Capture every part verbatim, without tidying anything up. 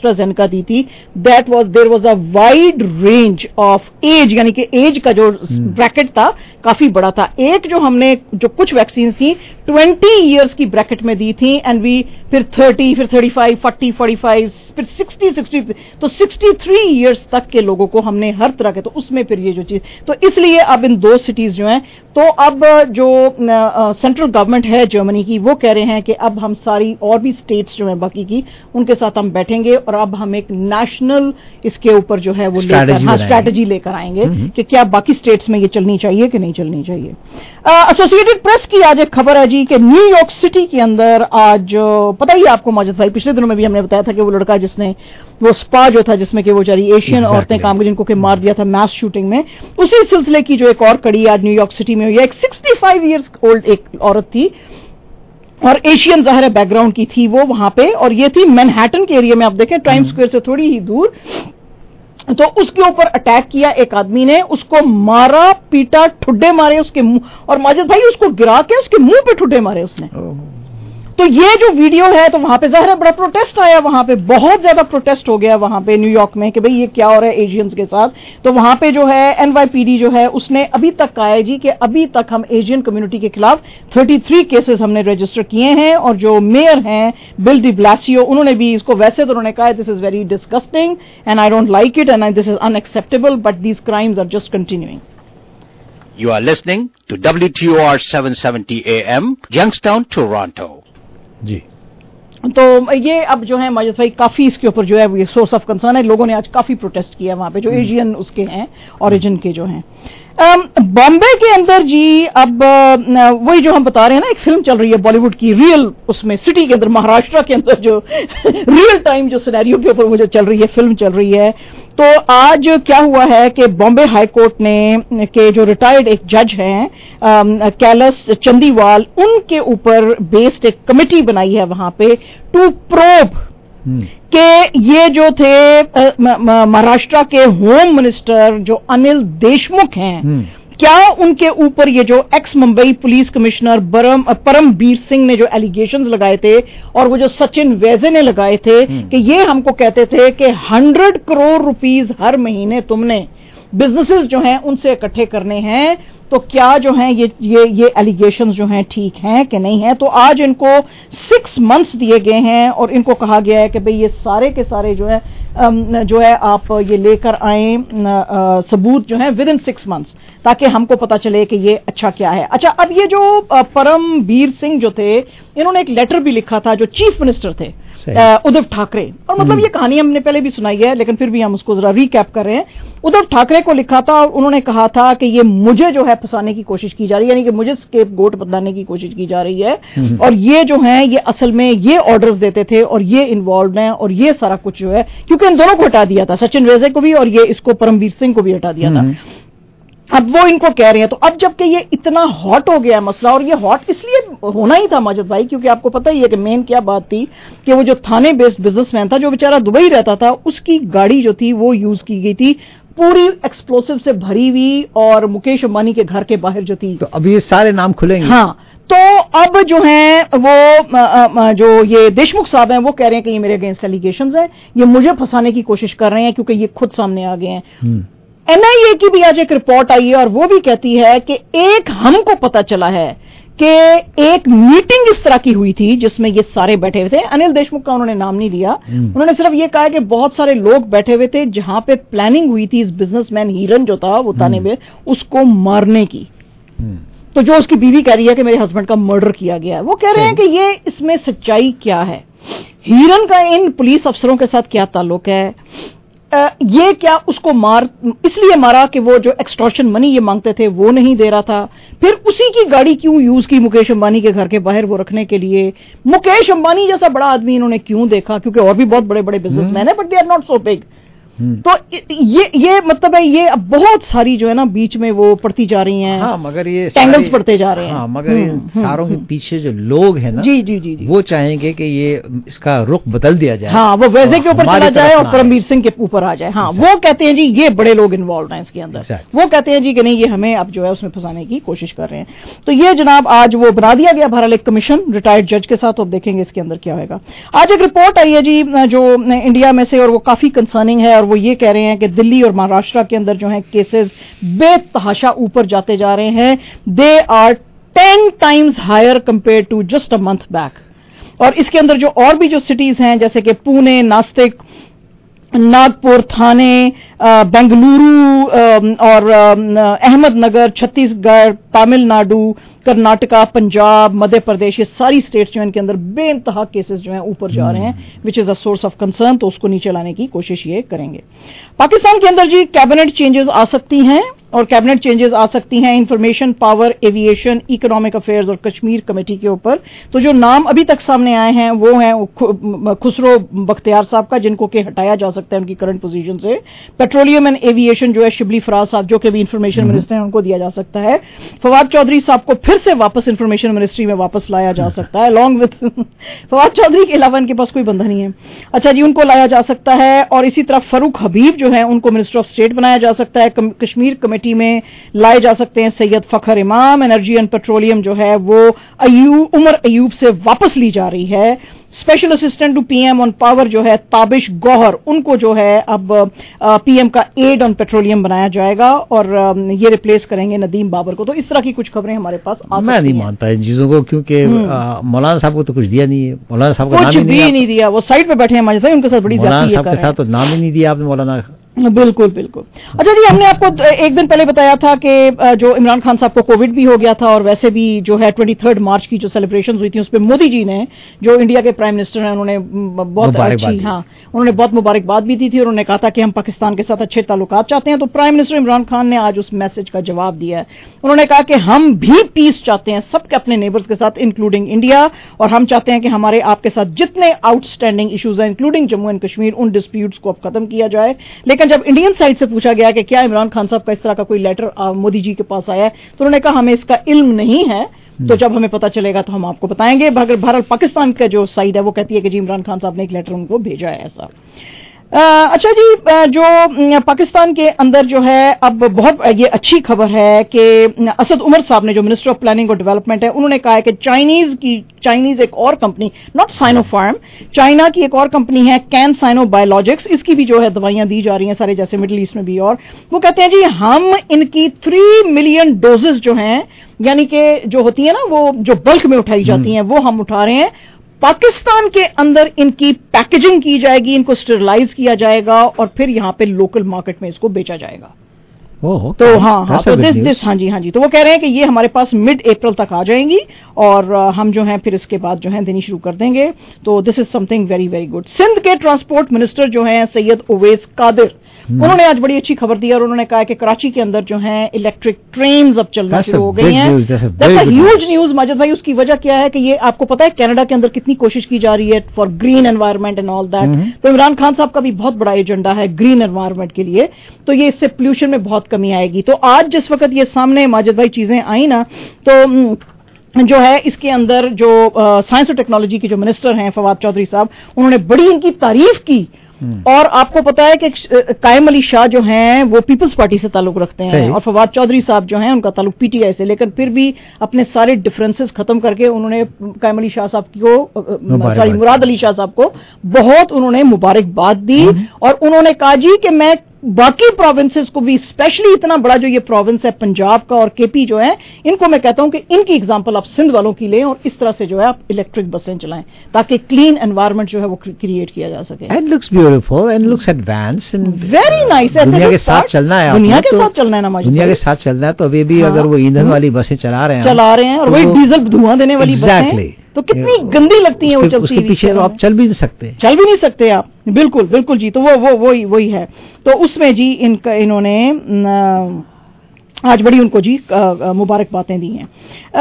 AstraZeneca दी थी, that was there was a wide range of age, यानी कि एज का जो ब्रैकेट था काफी बड़ा था. एक जो हमने जो कुछ वैक्सीन थी ट्वेंटी इयर्स की ब्रैकेट में दी थी, एंड वी फिर थर्टी, फिर thirty five, forty, forty five, फिर सिक्सटी, सिक्सटी, तो सिक्सटी थ्री इयर्स तक के लोगों को हमने हर तरह के, तो उसमें फिर ये जो चीज, तो इसलिए अब इन दो सिटीज जो हैं, तो अब जो सेंट्रल गवर्नमेंट है जर्मनी की, वो कह रहे हैं कि अब हम सारी और भी स्टेट्स जो हैं बाकी की, उनके साथ हम बैठेंगे और अब हम एक नेशनल इसके ऊपर जो है वो लेकर, हाँ, स्ट्रैटेजी लेकर आएंगे कि क्या बाकी स्टेट्स में ये चलनी चाहिए कि नहीं चलनी चाहिए. एसोसिएटेड प्रेस की आज एक खबर है जी कि न्यूयॉर्क सिटी के अंदर आज, पता ही आपको माजिद भाई, पिछले दिनों में भी हमने बताया था कि वो लड़का जिसने वो स्पा जो था जिसमें कि वो चारी एशियन exactly. औरतें काम की जिनको के मार दिया था मैस शूटिंग में, उसी सिलसिले की जो एक और कड़ी आज न्यूयॉर्क सिटी में हुई है. एक सिक्सटी फाइव इयर्स ओल्ड एक औरत थी और एशियन ज़ाहिर बैकग्राउंड की थी वो वहां पे, और ये थी मैनहट्टन के एरिया में, आप देखें टाइम स्क्वायर से थोड़ी ही दूर. तो उसके ऊपर अटैक किया एक आदमी ने, उसको मारा, पीटा, ठुड्डे मारे उसके मुंह, और माजिद भाई उसको गिरा के उसके मुंह पे ठुड्डे मारे उसने. तो ये जो वीडियो है, तो वहां पे ज़ाहिर बड़ा प्रोटेस्ट आया, वहां पे बहुत ज्यादा प्रोटेस्ट हो गया वहां पे न्यूयॉर्क में कि भाई ये क्या हो रहा है एशियंस के साथ. तो वहां पे जो है एनवाईपीडी जो है उसने अभी तक कहा है जी कि अभी तक हम एशियन कम्युनिटी के खिलाफ थर्टी थ्री केसेस हमने रजिस्टर किए हैं, और जो मेयर हैं बिल डी ब्लासियो, उन्होंने भी इसको, वैसे तो उन्होंने कहा this is very disgusting and I don't like it and this is unacceptable, but these crimes are just continuing. You are listening to W T O R seven seventy A M, Youngstown, Toronto. जी. तो ये अब जो है माजिद भाई काफी इसके ऊपर जो है वो सोर्स ऑफ कंसर्न है, लोगों ने आज काफी प्रोटेस्ट किया वहां पे जो एशियन उसके हैं, ओरिजिन के जो हैं. बॉम्बे के अंदर जी अब वही जो हम बता रहे हैं ना, एक फिल्म चल रही है बॉलीवुड की, रियल, उसमें सिटी के अंदर महाराष्ट्र के अंदर जो रियल टाइम जो सिनेरियो के ऊपर वो जो चल रही है फिल्म चल रही है. तो आज क्या हुआ है कि बॉम्बे हाई कोर्ट ने के जो रिटायर्ड एक जज हैं कैलास चंदीवाल, उनके ऊपर बेस्ड एक कमेटी बनाई है वहां पे टू प्रोब कि ये जो थे महाराष्ट्र के होम मिनिस्टर जो अनिल देशमुख हैं, क्या उनके ऊपर ये जो एक्स मुंबई पुलिस कमिश्नर बरम परमबीर सिंह ने जो एलिगेशंस लगाए थे और वो जो सचिन वैजे ने लगाए थे कि ये हमको कहते थे कि हंड्रेड करोड़ रुपीस हर महीने तुमने बिजनेसेस जो हैं उनसे इकट्ठे करने हैं, तो क्या जो हैं ये ये ये एलिगेशंस जो हैं ठीक हैं कि नहीं है. तो आज इनको सिक्स मंथ्स दिए गए हैं और इनको कहा गया है कि भाई ये सारे के सारे जो है जो है आप ये लेकर आए सबूत जो है विद इन सिक्स मंथ्स, ताकि हमको पता चले कि ये अच्छा क्या है. अच्छा, अब ये जो परमबीर सिंह जो थे, इन्होंने एक लेटर भी लिखा था जो चीफ मिनिस्टर थे उद्धव ठाकरे, और मतलब ये कहानी हमने पहले भी सुनाई है लेकिन फिर भी हम उसको जरा रिकैप कर रहे हैं. उद्धव ठाकरे को लिखा था और उन्होंने कहा था कि ये मुझे जो है फंसाने की कोशिश की जा रही है, यानी कि मुझे स्केपगोट बनाने की कोशिश की जा रही है, और ये जो है ये असल में ये ऑर्डर्स देते थे और ये इन्वॉल्व हैं और ये सारा कुछ जो है, क्योंकि इन दोनों को हटा दिया था, सचिन वैजे को भी और ये इसको परमबीर सिंह को भी हटा दिया था. अब वो इनको कह रहे हैं. तो अब जबकि ये इतना हॉट हो गया मसला, और ये हॉट इसलिए होना ही था माजिद भाई क्योंकि आपको पता ही है कि मेन क्या बात थी कि वो जो थाने बेस्ड बिजनेसमैन था जो बेचारा दुबई रहता था, उसकी गाड़ी जो थी वो यूज की गई थी पूरी एक्सप्लोसिव से भरी हुई, और मुकेश अंबानी के घर के बाहर जो थी. तो अब ये सारे नाम खुलेंगे. हाँ, तो अब जो है वो जो ये देशमुख साहब हैं वो कह रहे हैं कि ये मेरे अगेंस्ट एलिगेशंस हैं, ये मुझे फंसाने की कोशिश कर रहे हैं क्योंकि ये खुद सामने आ गए हैं. एनआईए की भी आज एक रिपोर्ट आई है और वो भी कहती है कि एक हमको पता चला है कि एक मीटिंग इस तरह की हुई थी जिसमें ये सारे बैठे हुए थे. अनिल देशमुख का उन्होंने नाम नहीं लिया, उन्होंने सिर्फ ये कहा कि बहुत सारे लोग बैठे हुए थे जहां पे प्लानिंग हुई थी इस बिजनेसमैन हीरन जो था वो ताने में उसको मारने की. तो जो उसकी बीवी कह रही है कि मेरे हस्बैंड का मर्डर किया गया है, वो कह रहे हैं कि ये इसमें सच्चाई क्या है, हीरन का इन पुलिस अफसरों के साथ क्या ताल्लुक है, आ, ये क्या उसको मार इसलिए मारा कि वो जो एक्सटॉर्शन मनी ये मांगते थे वो नहीं दे रहा था, फिर उसी की गाड़ी क्यों यूज की मुकेश अंबानी के घर के बाहर वो रखने के लिए, मुकेश अंबानी जैसा बड़ा आदमी इन्होंने क्यों देखा, क्योंकि और भी बहुत बड़े बड़े बिजनेसमैन है but they are not so big. تو یہ یہ مطلب ہے یہ اب بہت ساری جو ہے نا بیچ میں وہ پڑتی جا رہی ہیں. ہاں مگر یہ ٹینگلز پڑتے جا رہے ہیں. ہاں مگر ان ساروں کے پیچھے جو لوگ ہیں نا جی جی جی وہ چاہیں گے کہ یہ اس کا رخ بدل دیا جائے. ہاں وہ ویزے کے اوپر چلا جائے اور پرمبیر سنگھ کے اوپر آ جائے. ہاں وہ کہتے ہیں جی یہ بڑے لوگ انوالوڈ ہیں اس کے اندر. وہ کہتے ہیں جی کہ نہیں یہ ہمیں اب جو ہے اس میں پھنسانے کی کوشش کر رہے ہیں. تو یہ جناب آج وہ بنا دیا گیا بہرحال ایک کمیشن ریٹائرڈ جج کے ساتھ. اب دیکھیں گے اس کے اندر کیا ہوگا. آج ایک رپورٹ آئی ہے جی جو انڈیا میں سے اور وہ کافی کنسرننگ ہے اور وہ یہ کہہ رہے ہیں کہ دلی اور مہاراشٹر کے اندر جو ہیں کیسز بے تحاشا اوپر جاتے جا رہے ہیں. They are ten times higher compare to just a month back. اور اس کے اندر جو اور بھی جو سٹیز ہیں جیسے کہ پونے، ناسک، ناگپور، تھانے، بنگلورو اور احمد نگر، چھتیس گڑھ، تامل ناڈو، کرناٹکا، پنجاب، مدھیہ پردیش، یہ ساری اسٹیٹس جو ہیں ان کے اندر بے انتہا کیسز جو ہیں اوپر جا رہے ہیں which is a source of concern. تو اس کو نیچے لانے کی کوشش یہ کریں گے. پاکستان کے اندر جی کیبنٹ چینجز آ سکتی ہیں اور کیبنٹ چینجز آ سکتی ہیں information, power, aviation, economic affairs اور کشمیر کمیٹی کے اوپر. تو جو نام ابھی تک سامنے آئے ہیں وہ ہیں خسرو بختیار صاحب کا جن کو کہ ہٹایا جا سکتا ہے ان کی کرنٹ پوزیشن سے. پیٹرولیم اینڈ ایویشن جو ہے شبلی فراز صاحب جو کہ بھی انفارمیشن منسٹر ہیں ان کو دیا جا سکتا ہے. فواد چودھری صاحب کو پھر سے واپس انفارمیشن منسٹری میں واپس لایا جا سکتا ہے along with فواد چودھری کے علاوہ ان کے پاس کوئی بندہ نہیں ہے. اچھا جی ان کو لایا جا سکتا ہے. اور اسی طرح فاروق حبیب جو ہیں ان کو منسٹر آف اسٹیٹ بنایا جا سکتا ہے. کشمیر کمیٹی میں لائے جا سکتے ہیں سید فخر امام. انرجی اینڈ پیٹرولیم جو ہے وہ ایوب عمر ایوب سے واپس لی جا رہی ہے. Special assistant to P M on power جو ہے تابش گوہر ان کو جو ہے اب پی ایم کا ایڈ آن پیٹرولیم بنایا جائے گا اور یہ ریپلیس کریں گے ندیم بابر کو. تو اس طرح کی کچھ خبریں ہمارے پاس آ سکتی ہیں. میں نہیں مانتا ان چیزوں کو کیونکہ مولانا صاحب کو تو کچھ دیا نہیں ہے. مولانا صاحب کا کچھ بھی نہیں دیا. وہ سائٹ پہ بیٹھے ہیں ماجد بھائی ان کے ساتھ بڑی مولانا صاحب کے ساتھ تو نام ہی نہیں دیا آپ نے مولانا. بالکل بالکل. اچھا جی ہم نے آپ کو ایک دن پہلے بتایا تھا کہ جو عمران خان صاحب کو کووڈ بھی ہو گیا تھا اور ویسے بھی جو ہے ٹوئنٹی تھرڈ مارچ کی جو سیلیبریشن ہوئی تھی اس پہ مودی جی نے جو انڈیا کے پرائم منسٹر ہیں انہوں نے بہت اچھی ہاں انہوں نے بہت مبارکباد بھی دی تھی اور انہوں نے کہا تھا کہ ہم پاکستان کے ساتھ اچھے تعلقات چاہتے ہیں. تو پرائم منسٹر عمران خان نے آج اس میسج کا جواب دیا ہے. انہوں نے کہا کہ ہم بھی پیس چاہتے ہیں سب کے اپنے نیبرز کے ساتھ انکلوڈنگ انڈیا اور ہم چاہتے ہیں کہ ہمارے آپ کے ساتھ جتنے آؤٹ اسٹینڈنگ ایشوز ہیں انکلوڈنگ جموں اینڈ کشمیر ان ڈسپیوٹس کو اب ختم کیا جائے. لیکن جب انڈین سائڈ سے پوچھا گیا کہ کیا عمران خان صاحب کا اس طرح کا کوئی لیٹر مودی جی کے پاس آیا ہے تو انہوں نے کہا ہمیں اس کا علم نہیں ہے. تو جب ہمیں پتا چلے گا تو ہم آپ کو بتائیں گے. بہرحال پاکستان کا جو سائڈ ہے وہ کہتی ہے کہ جی عمران خان صاحب نے ایک لیٹر ان کو بھیجا ہے ایسا. اچھا جی جو پاکستان کے اندر جو ہے اب بہت یہ اچھی خبر ہے کہ اسد عمر صاحب نے جو منسٹر آف پلاننگ اور ڈیولپمنٹ ہے انہوں نے کہا ہے کہ چائنیز کی چائنیز ایک اور company not Sinopharm China کی ایک اور کمپنی ہے کین سائنو بایولوجکس اس کی بھی جو ہے دوائیاں دی جا رہی ہیں سارے جیسے مڈل ایسٹ میں بھی. اور وہ کہتے ہیں جی ہم ان کی تھری ملین ڈوزز جو ہیں یعنی کہ جو ہوتی ہیں نا وہ جو بلک میں اٹھائی جاتی ہیں وہ ہم اٹھا رہے ہیں. پاکستان کے اندر ان کی پیکیجنگ کی جائے گی ان کو اسٹرلائز کیا جائے گا اور پھر یہاں پہ لوکل مارکیٹ میں اس کو بیچا جائے گا. تو ہاں ہاں تو دس دس ہاں جی ہاں جی تو وہ کہہ رہے ہیں کہ یہ ہمارے پاس مڈ اپریل تک آ جائیں گی اور ہم جو ہیں پھر اس کے بعد جو ہے دینی شروع کر دیں گے. تو this is something very very good. Sindh کے ٹرانسپورٹ منسٹر جو ہیں سید اویس قادر انہوں نے آج بڑی اچھی خبر دی اور انہوں نے کہا کہ کراچی کے اندر جو ہیں الیکٹرک ٹرینز اب چلنا شروع ہو گئی ہیں. ہیوج نیوز ماجد بھائی. اس کی وجہ کیا ہے کہ یہ آپ کو پتا ہے کینیڈا کے اندر کتنی کوشش کی جا رہی ہے for green environment and all that. تو عمران خان صاحب کا بھی بہت بڑا ایجنڈا ہے گرین انوائرمنٹ کے لیے. تو یہ اس سے پولوشن میں بہت کمی آئے گی. تو آج جس وقت یہ سامنے ماجد بھائی چیزیں آئیں نا تو جو ہے اس کے اندر جو سائنس اور ٹیکنالوجی کے جو منسٹر ہیں فواد چودھری صاحب انہوں نے بڑی ان کی تعریف کی. اور آپ کو پتا ہے کہ قائم علی شاہ جو ہیں وہ پیپلز پارٹی سے تعلق رکھتے ہیں اور فواد چودھری صاحب جو ہیں ان کا تعلق پی ٹی آئی سے. لیکن پھر بھی اپنے سارے ڈفرینسز ختم کر کے انہوں نے قائم علی شاہ صاحب کو سوری مراد علی شاہ صاحب کو بہت انہوں نے مبارکباد دی اور انہوں نے کہا جی کہ میں باقی پروونسز کو بھی اسپیشلی اتنا بڑا جو یہ پروونس ہے پنجاب کا اور کے پی جو ہے ان کو میں کہتا ہوں کہ ان کی ایگزامپل آپ سندھ والوں کی لیں اور اس طرح سے جو ہے آپ الیکٹرک بسیں چلائیں تاکہ کلین انوائرمنٹ جو ہے وہ کریٹ کیا جا سکے. And looks beautiful and looks advance very nice. دنیا کے ساتھ چلنا ہے دنیا کے ساتھ چلنا ہے نا دنیا کے ساتھ چلنا ہے. تو ابھی بھی اگر وہ ایندھن والی بسیں چلا رہے ہیں چلا رہے ہیں اور وہی ڈیزل دھواں دینے والی بسیں تو کتنی گندی لگتی ہیں وہ چلتی. اس کے پیچھے آپ چل بھی نہیں سکتے چل بھی نہیں سکتے آپ. بالکل بالکل جی. تو وہ وہی وہی ہے. تو اس میں جی ان کا انہوں نے आज बड़ी उनको जी मुबारक बातें दी हैं.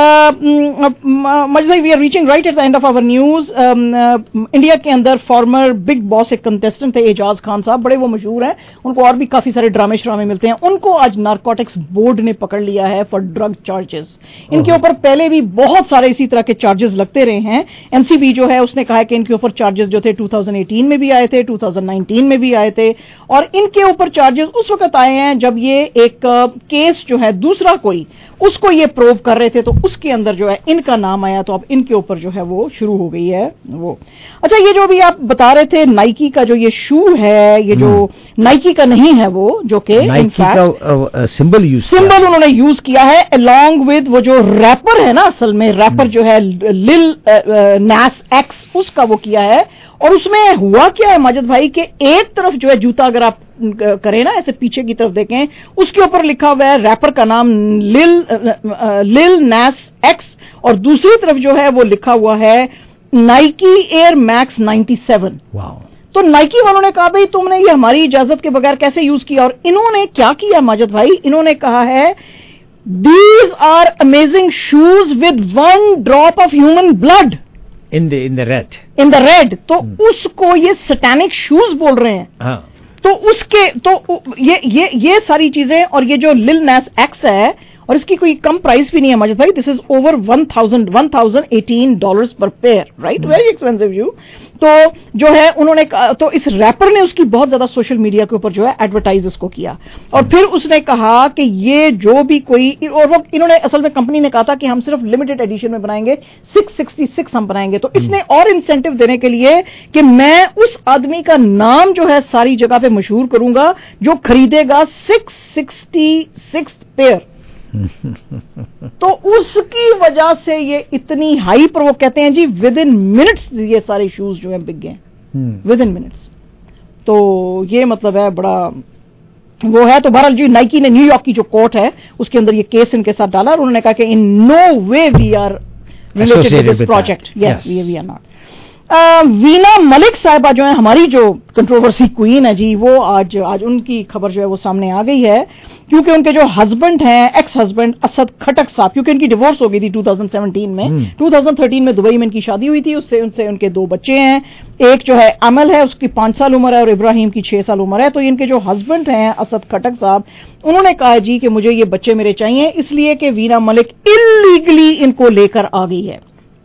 मजद we are reaching right at the end of our news. India के अंदर फॉर्मर बिग बॉस एक कंटेस्टेंट थे एजाज खान साहब, बड़े वो मशहूर हैं, उनको और भी काफी सारे ड्रामे श्रामे मिलते हैं. उनको आज नारकोटिक्स बोर्ड ने पकड़ लिया है फॉर ड्रग चार्जेस. इनके ऊपर पहले भी बहुत सारे इसी तरह के चार्जेस लगते रहे हैं. एनसीबी जो है उसने कहा है कि इनके ऊपर चार्जेस जो थे ट्वेंटी एटीन में भी आए थे, ट्वेंटी नाइनटीन में भी आए थे, और इनके ऊपर चार्जेस उस वक्त आए हैं जब ये एक केस जो है दूसरा कोई उसको ये प्रूव कर रहे थे, तो उसके अंदर जो है इनका नाम आया, तो अब इनके ऊपर जो है वो शुरू हो गई है वो. अच्छा, ये जो भी आप बता रहे थे नाइकी का जो ये शू है, ये जो नाइकी का नहीं है वो, जो कि इनफैक्ट सिंबल यूज सिंबल उन्होंने यूज किया है अलोंग विद वो जो रैपर है ना, असल में रैपर जो है लिल नास एक्स, उसका वो किया है. और उसमें हुआ क्या है माजिद भाई कि एक तरफ जो है जूता अगर आप करें ना ऐसे पीछे की तरफ देखें, उसके ऊपर लिखा हुआ है रैपर का नाम लिल लिल नास एक्स, और दूसरी तरफ जो है वो लिखा हुआ है Nike Air Max ninety seven. तो नाइकी वालों ने कहा भाई तुमने ये हमारी इजाजत के बगैर कैसे यूज किया, और इन्होंने क्या किया माजिद भाई, इन्होंने कहा है these are amazing shoes with one drop of human blood in the in the red in the red. तो hmm. उसको ये सैटेनिक शूज बोल रहे हैं. हाँ. तो उसके तो ये ये ये सारी चीजें, और ये जो लिल नास एक्स है, और इसकी कोई कम प्राइस भी नहीं है माजिद भाई, this is over one thousand one thousand eighteen dollars per pair, right, very expensive you. तो जो है उन्होंने, तो इस रैपर ने उसकी बहुत ज्यादा सोशल मीडिया के ऊपर जो है एडवर्टाइज उसको किया, और फिर उसने कहा कि ये जो भी कोई, और वो इन्होंने असल में कंपनी ने कहा था कि हम सिर्फ लिमिटेड एडिशन में बनाएंगे, सिक्स सिक्सटी सिक्स हम बनाएंगे. तो इसने और इंसेंटिव देने के लिए कि मैं उस आदमी का नाम जो है सारी जगह पे मशहूर करूंगा जो खरीदेगा सिक्स सिक्सटी सिक्स पेयर. तो उसकी वजह से ये इतनी हाई पर, वो कहते हैं जी विद इन मिनट्स ये सारे शूज जो है बिक गए, विद इन मिनट्स. तो ये मतलब है बड़ा वो है. तो बहरहाल जी नाइकी ने न्यूयॉर्क की जो कोर्ट है उसके अंदर ये केस इनके साथ डाला, और उन्होंने कहा कि in no way we are related to this project. Yes, we are not. Veena Malik साहिबा जो है हमारी जो कंट्रोवर्सी क्वीन है जी, वो आज आज उनकी खबर जो है वो सामने आ गई है, क्योंकि उनके जो हस्बैंड हैं, एक्स हस्बैंड असद खटक साहब, क्योंकि इनकी डिवोर्स हो गई थी ट्वेंटी सेवनटीन में. hmm. ट्वेंटी थर्टीन में दुबई में इनकी शादी हुई थी, उससे उनसे उनके दो बच्चे हैं. एक जो है अमल है, उसकी पांच साल उम्र है, और इब्राहिम की छह साल उम्र है. तो इनके जो हस्बैंड हैं असद खटक साहब, उन्होंने कहा जी कि मुझे ये बच्चे मेरे चाहिए, इसलिए कि वीना मलिक इलीगली इनको लेकर आ गई है.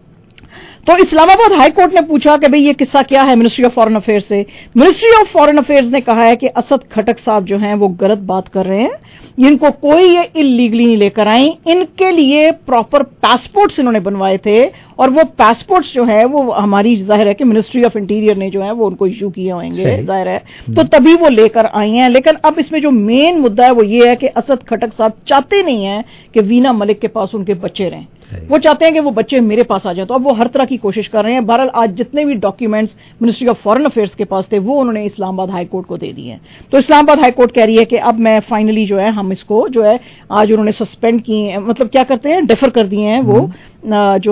तो इस्लामाबाद हाई कोर्ट ने पूछा कि भाई ये किस्सा क्या है मिनिस्ट्री ऑफ फॉरेन अफेयर्स से. मिनिस्ट्री ऑफ फॉरेन अफेयर्स ने कहा है कि असद खटक साहब जो हैं वो गलत बात कर रहे हैं, इनको कोई ये इलीगली नहीं लेकर आई, इनके लिए प्रॉपर पासपोर्ट्स इन्होंने बनवाए थे, और वो पासपोर्ट्स जो है वो हमारी जाहिर है कि मिनिस्ट्री ऑफ इंटीरियर ने जो है वो उनको इशू किए होंगे, जाहिर है, तो तभी वो लेकर आई हैं. लेकिन अब इसमें जो मेन मुद्दा है वो ये है कि असद खटक साहब चाहते नहीं है कि वीना मलिक के पास उनके बच्चे रहें, वो चाहते हैं कि वो बच्चे मेरे पास आ जाए. तो अब वो हर तरह की कोशिश कर रहे हैं. बहरहाल आज जितने भी documents ministry of foreign affairs के पास थे वो उन्होंने इस्लामाबाद हाई कोर्ट को दे दिए हैं. तो इस्लामाबाद हाई कोर्ट कह रही है कि अब मैं फाइनली जो है हम इसको जो है आज उन्होंने सस्पेंड किए, मतलब क्या करते हैं, डेफर कर दिए हैं वो जो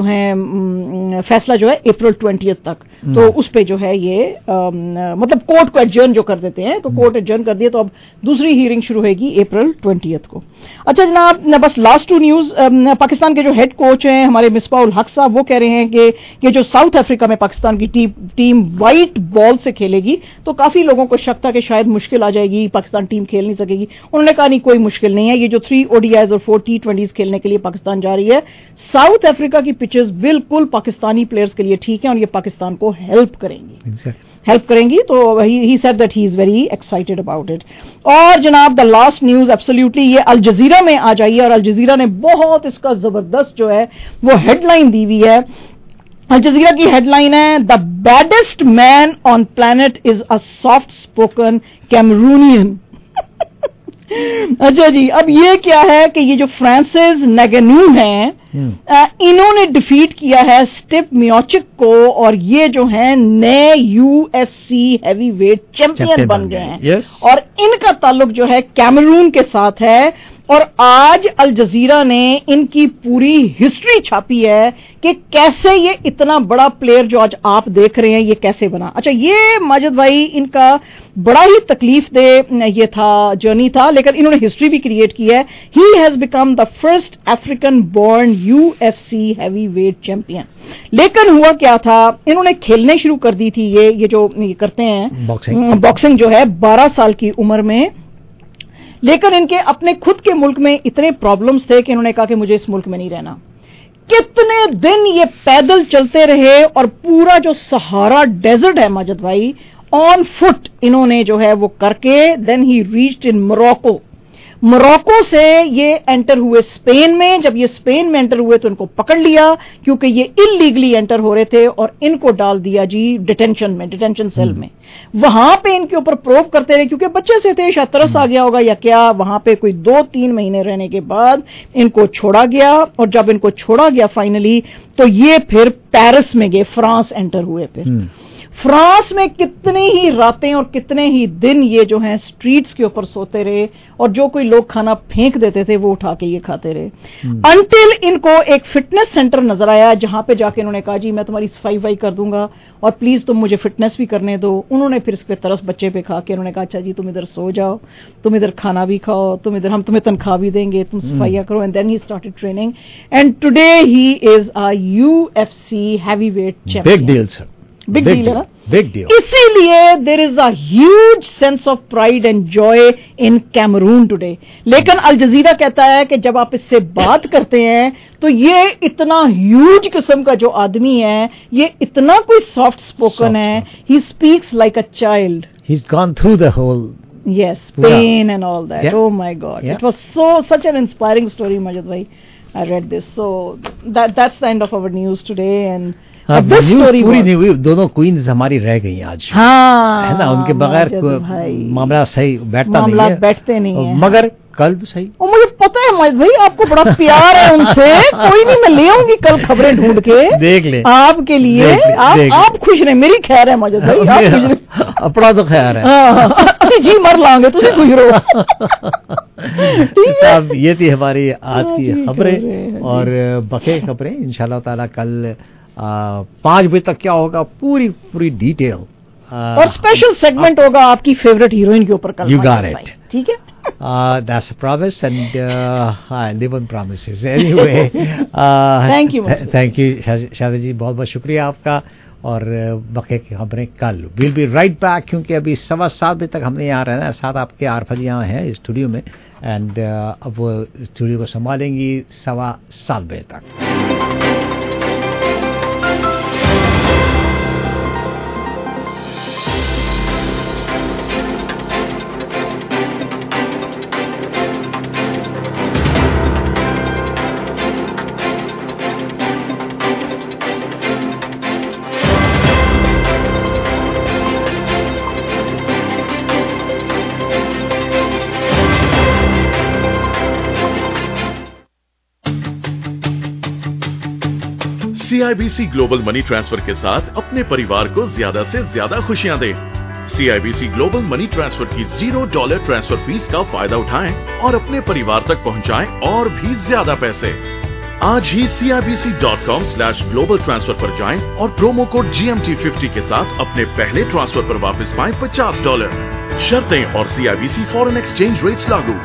है फैसला जो है अप्रैल ट्वेंटियथ तक. तो उस पे जो है ये आ, मतलब कोर्ट को एडजर्न जो कर देते हैं, तो कोर्ट एडजर्न कर दिए, तो अब दूसरी हियरिंग शुरू होगी अप्रैल ट्वेंटियथ को. अच्छा जनाब, बस लास्ट टू न्यूज. पाकिस्तान के जो हेड कोच हैं हमारे मिसबाउल हक साहब, वो कह रहे हैं कि ये जो साउथ अफ्रीका में पाकिस्तान की टीम टीम व्हाइट बॉल से खेलेगी, तो काफी लोगों को शक था कि शायद मुश्किल आ जाएगी, पाकिस्तान टीम खेल नहीं सकेगी. उन्होंने कहा नहीं, कोई मुश्किल नहीं है, ये जो थ्री ओडीआईज और फोर टी ट्वेंटीज खेलने के लिए पाकिस्तान जा रही है. साउथ अफ्रीका की पिचेस बिल्कुल पाकिस्तानी प्लेयर्स के लिए ठीक है, और ये पाकिस्तान को हेल्प करेंगी exactly. हेल्प करेंगी. तो he said that he is very excited about it. और जनाब द लास्ट न्यूज एब्सोल्युटली ये अल जजीरा में आ जाइए, और अल जजीरा ने बहुत इसका जबरदस्त जो है वो हेडलाइन दी हुई है. अल जजीरा की हेडलाइन है the baddest man on planet is a soft spoken Cameroonian. अच्छा जी, अब ये क्या है कि ये जो फ्रांसिस नगेनू हैं, इन्होंने डिफीट किया है स्टिप मियोचिक को, और ये जो है नए यूएफसी हैवी वेट चैंपियन बन गए हैं. yes. और इनका ताल्लुक जो है कैमरून के साथ है. اور آج الجزیرہ نے ان کی پوری ہسٹری چھاپی ہے کہ کیسے یہ اتنا بڑا پلیئر جو آج آپ دیکھ رہے ہیں یہ کیسے بنا. اچھا یہ ماجد بھائی ان کا بڑا ہی تکلیف دہ یہ تھا جرنی تھا, لیکن انہوں نے ہسٹری بھی کریٹ کی ہے. He has become the first African born U F C heavyweight champion. لیکن ہوا کیا تھا, انہوں نے کھیلنے شروع کر دی تھی یہ یہ جو یہ کرتے ہیں باکسنگ جو ہے بارہ سال کی عمر میں, لیکن ان کے اپنے خود کے ملک میں اتنے پرابلمز تھے کہ انہوں نے کہا کہ مجھے اس ملک میں نہیں رہنا. کتنے دن یہ پیدل چلتے رہے اور پورا جو سہارا ڈیزرٹ ہے ماجد بھائی آن فٹ انہوں نے جو ہے وہ کر کے دین ہی ریچڈ ان موروکو. موروکو سے یہ انٹر ہوئے اسپین میں. جب یہ اسپین میں انٹر ہوئے تو ان کو پکڑ لیا کیونکہ یہ انلیگلی انٹر ہو رہے تھے اور ان کو ڈال دیا جی ڈیٹینشن میں, ڈیٹینشن سیل میں. وہاں پہ ان کے اوپر پروب کرتے رہے کیونکہ بچے سے تھے, شاید ترس آ گیا ہوگا یا کیا. وہاں پہ کوئی دو تین مہینے رہنے کے بعد ان کو چھوڑا گیا, اور جب ان کو چھوڑا گیا فائنلی تو یہ پھر پیرس میں گئے, فرانس انٹر ہوئے. پھر فرانس میں کتنے ہی راتیں اور کتنے ہی دن یہ جو ہیں سٹریٹس کے اوپر سوتے رہے, اور جو کوئی لوگ کھانا پھینک دیتے تھے وہ اٹھا کے یہ کھاتے رہے, انٹل ان کو ایک فٹنس سینٹر نظر آیا جہاں پہ جا کے انہوں نے کہا جی میں تمہاری صفائی وائی کر دوں گا اور پلیز تم مجھے فٹنس بھی کرنے دو. انہوں نے پھر اس پہ ترس بچے پہ کھا کے انہوں نے کہا اچھا جی تم ادھر سو جاؤ, تم ادھر کھانا بھی کھاؤ, تم ادھر ہم تمہیں تنخواہ بھی دیں گے, تم صفائیاں کرو. And then he started training and today he is a U F C heavyweight champion. Big deal sir, big deal ہے نا, بگ ڈیل. اسی لیے there is a huge sense of pride and joy in Cameroon today. لیکن Al Jazeera کہتا ہے کہ جب آپ اس سے بات کرتے ہیں تو یہ اتنا ہیوج قسم کا جو آدمی ہے, یہ اتنا کوئی سافٹ اسپوکن ہے, he speaks like a child. He's gone through the whole yes pain and all that. Yeah. Oh my God, yeah. It was so such an inspiring story, Majid bhai. I read this, so that that's the end of our news today. And uh, this story پوری نہیں ہوئی, دونوں Queens ہماری رہ گئی آج. ہاں ہے نا, ان کے بغیر معاملہ صحیح بیٹھتا نہیں ہے, معاملات بیٹھتے نہیں ہیں, مگر کل بھی صحیح. اور مجھے پتا ہے ماجد بھائی آپ کو بڑا پیار ہے ان سے, کوئی نہیں میں لے آؤں گی کل خبریں ڈھونڈ کے دیکھ لیں آپ کے لیے. آپ خوش رہیں, میری خیر ہے ماجد بھائی, آپ خوش رہیں, اپنا تو خیر ہے. اچھا جی مر لیں گے تجھے خوش رہو. صاحب یہ تھی ہماری آج کی خبریں, اور بقیہ خبریں انشاءاللہ تعالی کل پانچ بجے تک کیا ہوگا پوری پوری ڈیٹیل, اور اسپیشل سیگمنٹ ہوگا آپ کی فیوریٹ ہیروئن کے اوپر کل. You got it. ٹھیک ہے. Uh, that's a promise, and uh, I live on promises. Anyway, uh, thank you. Thank you, شادی جی, بہت بہت شکریہ آپ کا. اور بقیہ کی خبریں کل. ویل بی رائٹ بیک, کیونکہ ابھی سوا سات بجے تک ہم نے یہاں رہنا ہے. ساتھ آپ کے عارفہ جی یہاں ہیں اسٹوڈیو میں, اینڈ اب وہ اسٹوڈیو کو سنبھالیں گی سوا سات بجے تک. C I B C global money transfer کے ساتھ اپنے پریوار کو زیادہ سے زیادہ خوشیاں دیں. C I B C global money transfer کی زیرو ڈالر ٹرانسفر فیس کا فائدہ اٹھائیں اور اپنے پریوار تک پہنچائیں اور بھی زیادہ پیسے. آج ہی C I B C dot com slash global transfer پر جائیں اور promo code G M T fifty کے ساتھ اپنے پہلے ٹرانسفر پر واپس پائیں پچاس ڈالر. شرطیں اور C I B C foreign exchange rates لاگو.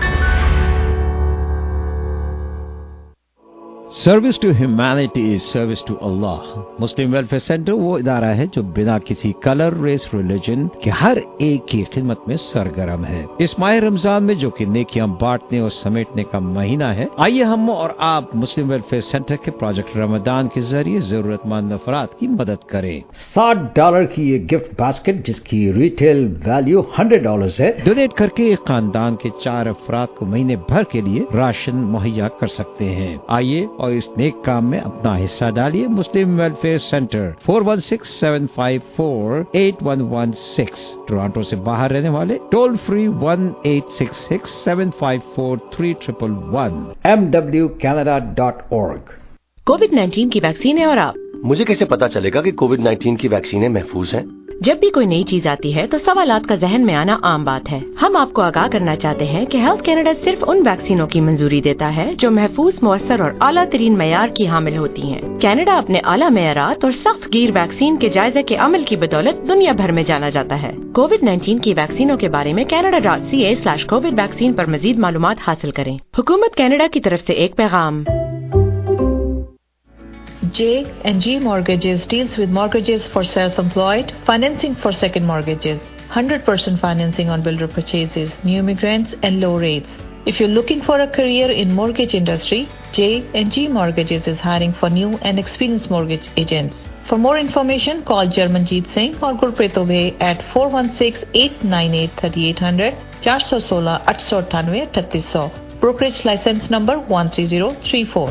Service to humanity is service to اللہ. مسلم ویلفیئر سینٹر وہ ادارہ ہے جو بنا کسی کلر, ریس, ریلیجن کے ہر ایک کی خدمت میں سرگرم ہے. اس ماہ رمضان میں جو کہ نیکیاں بانٹنے اور سمیٹنے کا مہینہ ہے, آئیے ہم اور آپ مسلم ویلفیئر سینٹر کے پروجیکٹ رمضان کے ذریعے ضرورت مند افراد کی مدد کریں. ساٹھ ڈالر کی یہ گفٹ باسکٹ جس کی ریٹیل ویلیو ہنڈریڈ ڈالر ہے, ڈونیٹ کر کے ایک خاندان کے چار افراد کو مہینے بھر کے لیے راشن مہیا کر سکتے ہیں. آئیے اور اس نیک کام میں اپنا حصہ ڈالیے. Muslim welfare centre four one six seven five four eight one one six. Toronto سے باہر رہنے والے toll free one eight six six seven five four three triple one. M W Canada dot org. COVID nineteen کی vaccine ہے اور آپ مجھے کیسے پتا چلے گا کہ کووڈ نائنٹین کی ویکسینیں محفوظ ہیں؟ जब भी कोई नई चीज आती है तो सवालात का जहन में आना आम बात है। हम आपको आगाह करना चाहते हैं कि हेल्थ कैनेडा सिर्फ उन वैक्सीनों की मंजूरी देता है जो महफूज, मुअस्सर और आला तरीन मयार की हामिल होती हैं। कैनेडा अपने आला मयारात और सख्त गिर वैक्सीन के जायजे के अमल की बदौलत दुनिया भर में जाना जाता है। कोविड नाइन्टीन की वैक्सीनों के बारे में Canada dot C A slash COVID vaccine पर मजीद मालूमात हासिल करें। हुकूमत कैनेडा की तरफ से एक पैगाम। J and G Mortgages deals with mortgages for self-employed, financing for second mortgages, one hundred percent financing on builder purchases, new immigrants and low rates. If you're looking for a career in mortgage industry, J and G Mortgages is hiring for new and experienced mortgage agents. For more information, call Jarmanjeet Singh or Gurpreet Obey at four one six, eight nine eight, three eight zero zero, four one six, eight eight nine, three eight zero zero. Brokerage license number one three zero three four.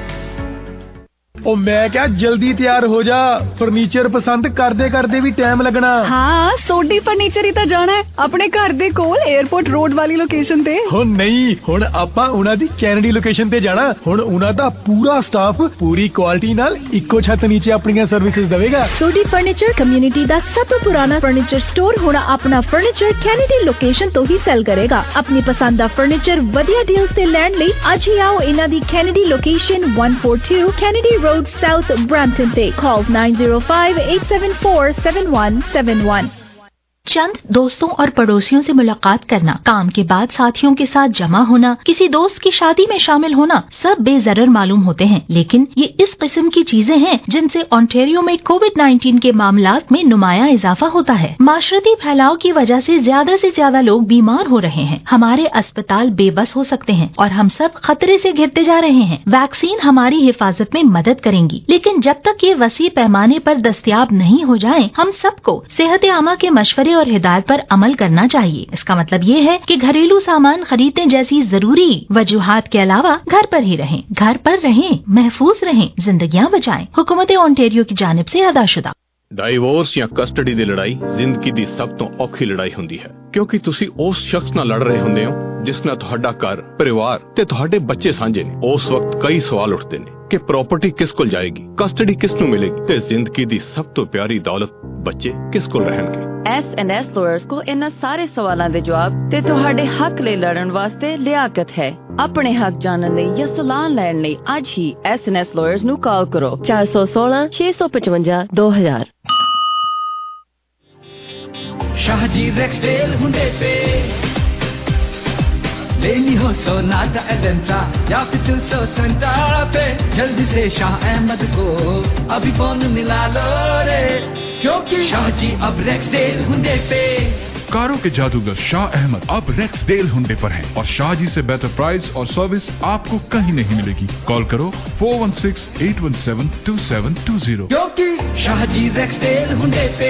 ਉਹ ਮੈਂ ਕਿਹਾ ਜਲਦੀ ਤਿਆਰ ਹੋ ਜਾ, furniture ਪਸੰਦ ਕਰਦੇ ਕਰਦੇ ਵੀ ਟਾਈਮ ਲੱਗਣਾ। ਹਾਂ, ਸੋਢੀ ਫਰਨੀਚਰ ਹੀ ਤਾਂ ਜਾਣਾ ਹੈ ਆਪਣੇ ਘਰ ਦੇ ਕੋਲ 에어ਪੋਰਟ ਰੋਡ ਵਾਲੀ ਲੋਕੇਸ਼ਨ ਤੇ। ਹੋ ਨਹੀਂ, ਹੁਣ ਆਪਾਂ ਉਹਨਾਂ ਦੀ ਕੈਨੇਡੀ ਲੋਕੇਸ਼ਨ ਤੇ ਜਾਣਾ। ਹੁਣ ਉਹਨਾਂ ਦਾ ਪੂਰਾ ਸਟਾਫ ਪੂਰੀ ਕੁਆਲਿਟੀ ਨਾਲ ਇੱਕੋ ਛੱਤ ਨੀਚੇ ਆਪਣੀਆਂ ਸਰਵਿਸਿਜ਼ ਦੇਵੇਗਾ। ਸੋਢੀ ਫਰਨੀਚਰ ਕਮਿਊਨਿਟੀ ਦਾ ਸਭ ਤੋਂ ਪੁਰਾਣਾ ਫਰਨੀਚਰ ਸਟੋਰ ਹੁਣ ਆਪਣਾ ਫਰਨੀਚਰ ਕੈਨੇਡੀ ਲੋਕੇਸ਼ਨ ਤੋਂ ਹੀ ਸੈਲ ਕਰੇਗਾ। ਆਪਣੀ ਪਸੰਦ ਦਾ ਫਰਨੀਚਰ ਵਧੀਆ ਡੀਲਸ ਤੇ ਲੈਣ ਲਈ ਅੱਜ ਹੀ ਆਓ ਇਹਨਾਂ ਦੀ Kennedy location one forty-two Kennedy road South Brampton Day. Call nine zero five, eight seven four, seven one seven one. चंद दोस्तों और पड़ोसियों से मुलाकात करना, काम के बाद साथियों के साथ जमा होना, किसी दोस्त की शादी में शामिल होना, सब बेजरर मालूम होते हैं, लेकिन ये इस किस्म की चीजें हैं जिनसे ओंटारियो में कोविड नाइन्टीन के मामलात में नुमाया इजाफा होता है। माशरती फैलाव की वजह से ज्यादा से ज्यादा लोग बीमार हो रहे हैं। हमारे अस्पताल बेबस हो सकते हैं और हम सब खतरे से घिरते जा रहे हैं। वैक्सीन हमारी हिफाजत में मदद करेंगी, लेकिन जब तक ये वसी पैमाने पर दस्तयाब नहीं हो जाए, हम सबको सेहत आमा के मशवरे और हिदायत पर अमल करना चाहिए। इसका मतलब ये है कि घरेलू सामान खरीदने जैसी जरूरी वजूहात के अलावा घर पर ही रहें, घर पर रहें, महफूज रहें, जिंदगियां बचाएं। हुकूमत ओंटारियो की जानिब से अदाशुदा। ਡਾਈਵੋਰਸ ਜਾਂ ਕਸਟਡੀ ਦੀ ਲੜਾਈ ਜ਼ਿੰਦਗੀ ਦੀ ਸਭ ਤੋਂ ਔਖੀ ਲੜਾਈ ਹੁੰਦੀ ਹੈ, ਕਿਉਂਕਿ ਤੁਸੀਂ ਉਸ ਸ਼ਖਸ ਨਾਲ ਲੜ ਰਹੇ ਹੁੰਦੇ ਹੋ ਜਿਸ ਨਾਲ ਤੁਹਾਡਾ ਘਰ, ਪਰਿਵਾਰ ਤੇ ਤੁਹਾਡੇ ਬੱਚੇ ਸਾਂਝੇ ਨੇ। ਉਸ ਵਕਤ ਕਈ ਸਵਾਲ ਉੱਠਦੇ ਨੇ ਕਿ ਪ੍ਰਾਪਰਟੀ ਕਿਸ ਕੋਲ ਜਾਏਗੀ, ਕਸਟਡੀ ਕਿਸ ਨੂੰ ਮਿਲੇਗੀ ਤੇ ਜ਼ਿੰਦਗੀ ਦੀ ਸਭ ਤੋਂ ਪਿਆਰੀ ਦੌਲਤ ਬੱਚੇ ਕਿਸ ਕੋਲ ਰਹਿਣਗੇ। ਐਸ ਐਂਡ ਐਸ ਲਾਇਰਸ ਕੋ ਇਹਨਾਂ ਸਾਰੇ ਸਵਾਲਾਂ ਦੇ ਜਵਾਬ ਤੇ ਤੁਹਾਡੇ ਹੱਕ ਲਈ ਲੜਨ ਵਾਸਤੇ ਲਿਆਕਤ ਹੈ। ਆਪਣੇ ਹੱਕ ਜਾਣਨ ਲਈ ਜਾਂ ਸਲਾਹ ਲੈਣ ਲਈ ਅੱਜ ਹੀ ਐਸ ਐਂਡ ਐਸ ਲਾਇਰਸ ਨੂੰ ਕਾਲ ਕਰੋ four one six, six five five, two thousand। Shahaji रेक्सडेल Hunde पे लेनी हो सोनाटा एलेंट्रा या फिर टू सौ सेंटारा पे, जल्दी से शाह अहमद को अभी फोन मिला लो रे, क्योंकि शाहजी अब रेक्सडेल हुंडे पे। कारों के जादूगर शाह अहमद अब रेक्सडेल हुंडे पर हैं और शाहजी से बेहतर प्राइस और सर्विस आपको कहीं नहीं मिलेगी। कॉल करो four one six, eight one seven, two seven two zero, क्योंकि शाहजी रेक्सडेल हुंडे पे।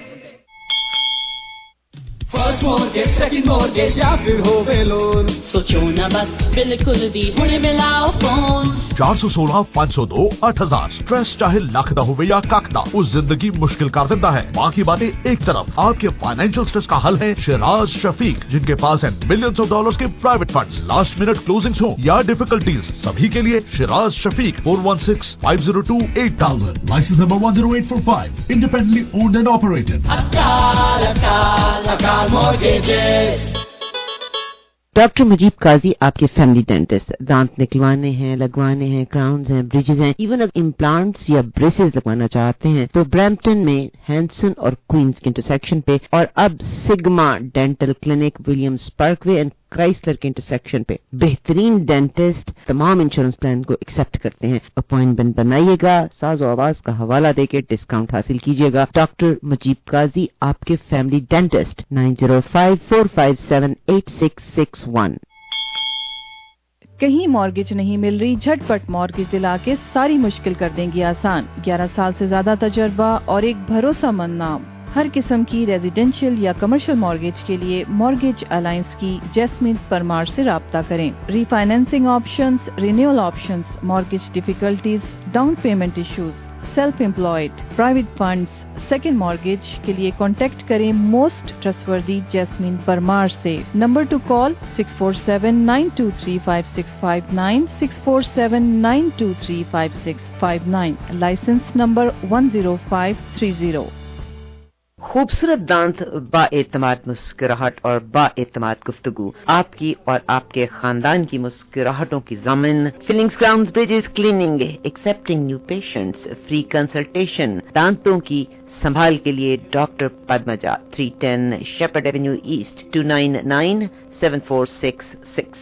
फर्स्ट मॉर्गेज, सेकंड मॉर्गेज या फिर होवे लोन, सोचो ना बस, बिल्कुल भी हुणे मिलाओ फोन। चार सौ सोलह पाँच सौ दो अठ हजार। स्ट्रेस चाहे लख दा होवे या कख दा, उस जिंदगी मुश्किल कर देता है। बाकी बातें एक तरफ, आपके फाइनेंशियल स्ट्रेस का हल है शिराज शफीक, जिनके पास है मिलियंस ऑफ डॉलर्स के private funds. Last minute closings हो या डिफिकल्टीज, सभी के लिए Shiraz Shafiq four one six, five zero two, eight thousand, license number one zero eight four five, independently owned and operated. अकाल अकाल अकाल मॉर्गेजेस। डॉक्टर मुजीब काजी आपके फैमिली डेंटिस्ट। दांत निकलवाने हैं, लगवाने हैं, क्राउन्स हैं, ब्रिजेस हैं, इवन अगर इम्प्लांट्स या ब्रेसेस लगवाना चाहते हैं तो ब्रैम्पटन में हैंसन और क्वींस के इंटरसेक्शन पे, और अब Sigma dental clinic Williams Parkway and Chrysler के इंटरसेक्शन पे बेहतरीन डेंटिस्ट तमाम इंश्योरेंस प्लान को एक्सेप्ट करते हैं। अपॉइंटमेंट बनाइएगा, साज और आवाज का हवाला देके डिस्काउंट हासिल कीजिएगा। डॉक्टर मुजीब काजी आपके family dentist nine zero five, four five seven, eight six six one। कहीं मॉर्गेज नहीं मिल रही, झटपट मॉर्गेज दिला के सारी मुश्किल कर देंगी आसान। ग्यारह साल से ज्यादा तजर्बा और एक भरोसेमंद नाम। हर किस्म की रेजिडेंशियल या कमर्शियल मॉर्गेज के लिए मॉर्गेज अलायंस की जैस्मिन परमार से राब्ता करें। Refinancing options, renewal options, mortgage difficulties, down payment issues, self employed, private funds, second mortgage के लिए कॉन्टेक्ट करें मोस्ट ट्रस्टवर्दी जैस्मिन परमार से। Number to call six four seven, nine two three, five six five nine, six four seven, nine two three, five six five nine, license number one zero five three zero। खूबसूरत दांत, बाएतमाद मुस्कुराहट और बाएतमाद गुफ्तगू, आपकी और आपके खानदान की मुस्कुराहटों की ज़मीन। Fillings, crowns, bridges, cleaning, accepting new patients, free consultation, दांतों की संभाल के लिए doctor Padmaja, three ten Shepherd avenue east, two nine nine seven four six six.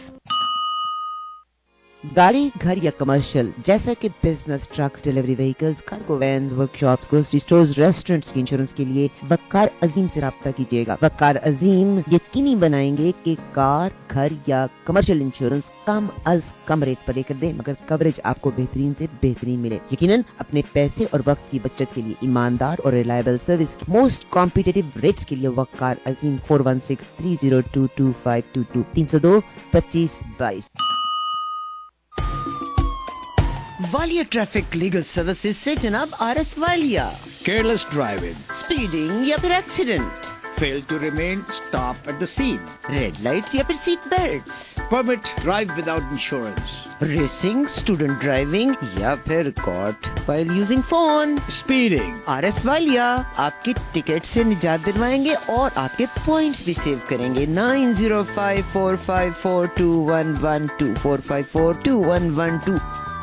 गाड़ी, घर या कमर्शियल जैसा कि business, trucks, delivery vehicles, cargo vans, workshops, grocery stores, restaurants की इंश्योरेंस के लिए वकार अजीम से राब्ता कीजिएगा। वकार अजीम यकीनी बनाएंगे कि कार, घर या कमर्शियल इंश्योरेंस कम अज कम रेट पर लेकर दें, मगर कवरेज आपको बेहतरीन से बेहतरीन मिले। यकीनन अपने पैसे और वक्त की बचत के लिए ईमानदार और reliable service, most competitive rates के लिए Waqar Azeem, four one six three zero two two five two two, तीन सौ दो पच्चीस बाईस। वालिया ट्रैफिक लीगल सर्विसेज से जनाब R S Walia. Careless driving, speeding या फिर accident, fail to remain stop at the scene, red lights या फिर seat belts, permit drive without insurance, racing, student driving या फिर caught while using phone, speeding. R S Walia आपकी ticket से निजात दिलवाएंगे और आपके पॉइंट्स भी सेव करेंगे। Nine zero five four five four two one one two, four five four two one one two.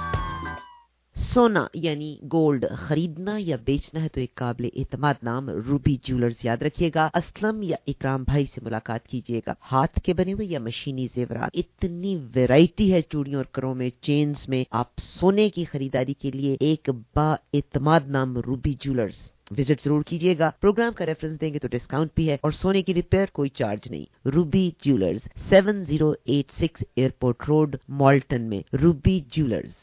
सोना यानी गोल्ड खरीदना या बेचना है तो एक काबिल एतमाद नाम रूबी ज्वेलर्स याद रखिएगा। असलम या इकराम भाई से मुलाकात कीजिएगा। हाथ के बने हुए या मशीनी जेवरात, इतनी वैरायटी है चूड़ियों और करों में, चेन्स में। आप सोने की खरीदारी के लिए एक बा एतमाद नाम रूबी ज्वेलर्स विजिट जरूर कीजिएगा। प्रोग्राम का रेफरेंस देंगे तो डिस्काउंट भी है और सोने की रिपेयर कोई चार्ज नहीं। Ruby jewellers, seven zero eight six airport road, Malton में। Ruby jewellers.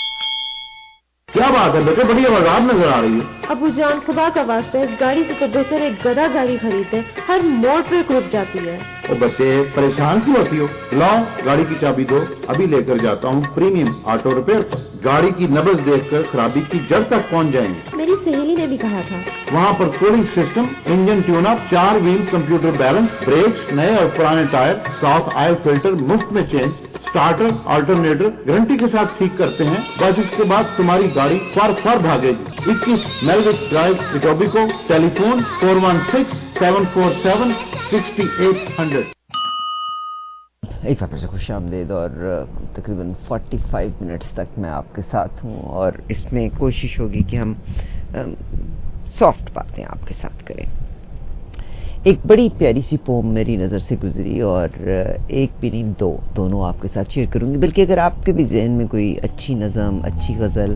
क्या बात है बेटे, बड़ी आवाज़ नजर आ रही है। अबू जान, खुदा का वास्ता है, इस गाड़ी से तो बेहतर एक गधा गाड़ी खरीदे, हर मोड़ पे रुक जाती है। ओ बच्चे, परेशान क्यों होती हो? लाओ गाड़ी की चाबी दो, अभी लेकर जाता हूँ प्रीमियम ऑटो रिपेयर पर। गाड़ी की नब्ज देखकर खराबी की जड़ तक पहुँच जाएंगे। मेरी सहेली ने भी कहा था। वहाँ पर cooling system, engine tune up, चार व्हील कंप्यूटर बैलेंस, ब्रेक्स, नए और पुराने टायर, साफ ऑयल फिल्टर मुफ्त में चेंज, स्टार्टर अल्टरनेटर गारंटी के साथ ठीक करते हैं। बस इसके बाद तुम्हारी गाड़ी फर फर भागेगी। इक्कीस Melwich drive, Etobicoke. Telephone four one six seven four seven sixty eight hundred. एक बार फिर से खुश आमदीद और तकरीबन पैंतालीस मिनट्स तक मैं आपके साथ हूँ और इसमें कोशिश होगी कि हम सॉफ्ट बातें आपके साथ करें। एक बड़ी प्यारी सी पोम मेरी नज़र से गुजरी और एक भी नहीं दो, दोनों आपके साथ शेयर करूंगी। बल्कि अगर आपके भी जहन में कोई अच्छी नज़म, अच्छी गज़ल,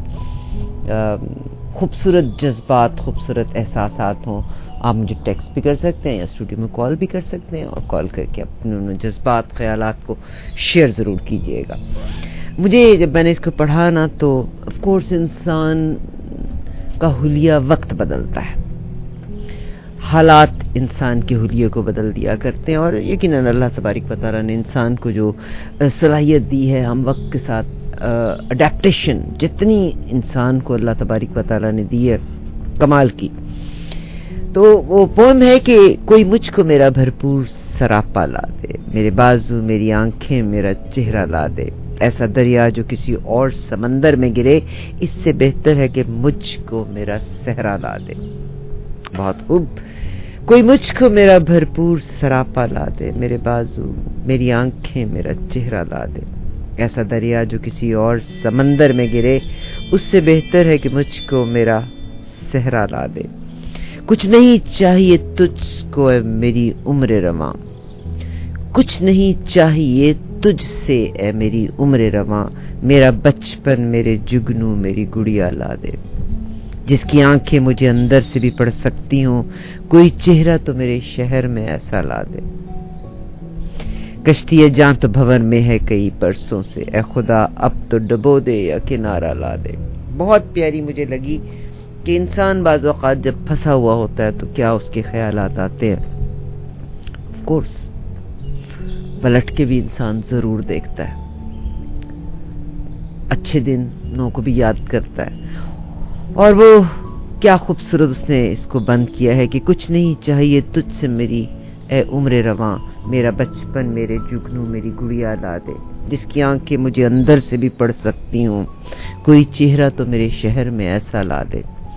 खूबसूरत जज्बात, खूबसूरत एहसासात हों, आप मुझे टेक्स्ट भी कर सकते हैं या स्टूडियो में कॉल भी कर सकते हैं और कॉल करके अपने जज्बात, ख्यालात को शेयर ज़रूर कीजिएगा। मुझे जब मैंने इसको पढ़ा ना तो ऑफ कोर्स इंसान का हुलिया वक्त बदलता है, हालात इंसान के हुलिये को बदल दिया करते हैं और यकीनन अल्लाह तबारक व तआला ने इंसान को जो सलाहियत दी है हम वक्त के साथ अडेप्टेशन, जितनी इंसान को अल्लाह तबारक व तआला ने दी है कमाल की। तो वो पोम है कि कोई मुझको मेरा भरपूर सरापा ला दे, मेरे बाजू, मेरी आंखें, मेरा चेहरा ला दे। ऐसा दरिया जो किसी और समंदर में गिरे, इससे बेहतर है कि मुझको मेरा सहरा ला दे। बहुत खूब। कोई मुझको मेरा भरपूर सरापा ला दे, मेरे बाजू, मेरी आंखें, मेरा चेहरा ला दे। ऐसा दरिया जो किसी और समंदर में गिरे, उससे बेहतर है कि मुझको मेरा सहरा ला दे। कुछ नहीं चाहिए तुझको ए मेरी उम्र रवां, कुछ नहीं चाहिए तुझसे ए मेरी उम्र रवां। मेरा बचपन, मेरे जुगनू, मेरी गुड़िया ला दे। जिसकी आंखें मुझे अंदर से भी पढ़ सकती हों, कोई चेहरा तो मेरे शहर में ऐसा ला दे। कश्ती जां तो भंवर में है कई परसों से, ए खुदा अब तो डबो दे या किनारा ला दे। बहुत प्यारी मुझे लगी कि इंसान बाज़ औक़ात जब फंसा हुआ होता है तो क्या उसके ख्यालात आते हैं। ऑफ कोर्स पलट के भी इंसान जरूर देखता है, अच्छे दिनों को भी याद करता है। और वो क्या खूबसूरत उसने इसको बंद किया है कि कुछ नहीं चाहिए तुझसे मेरी ए उम्र रवां, मेरा बचपन, मेरे जुगनू, मेरी गुड़िया ला दे। जिसकी आंखें मुझे अंदर से भी पढ़ सकती हूँ, कोई चेहरा तो मेरे शहर में ऐसा ला दे।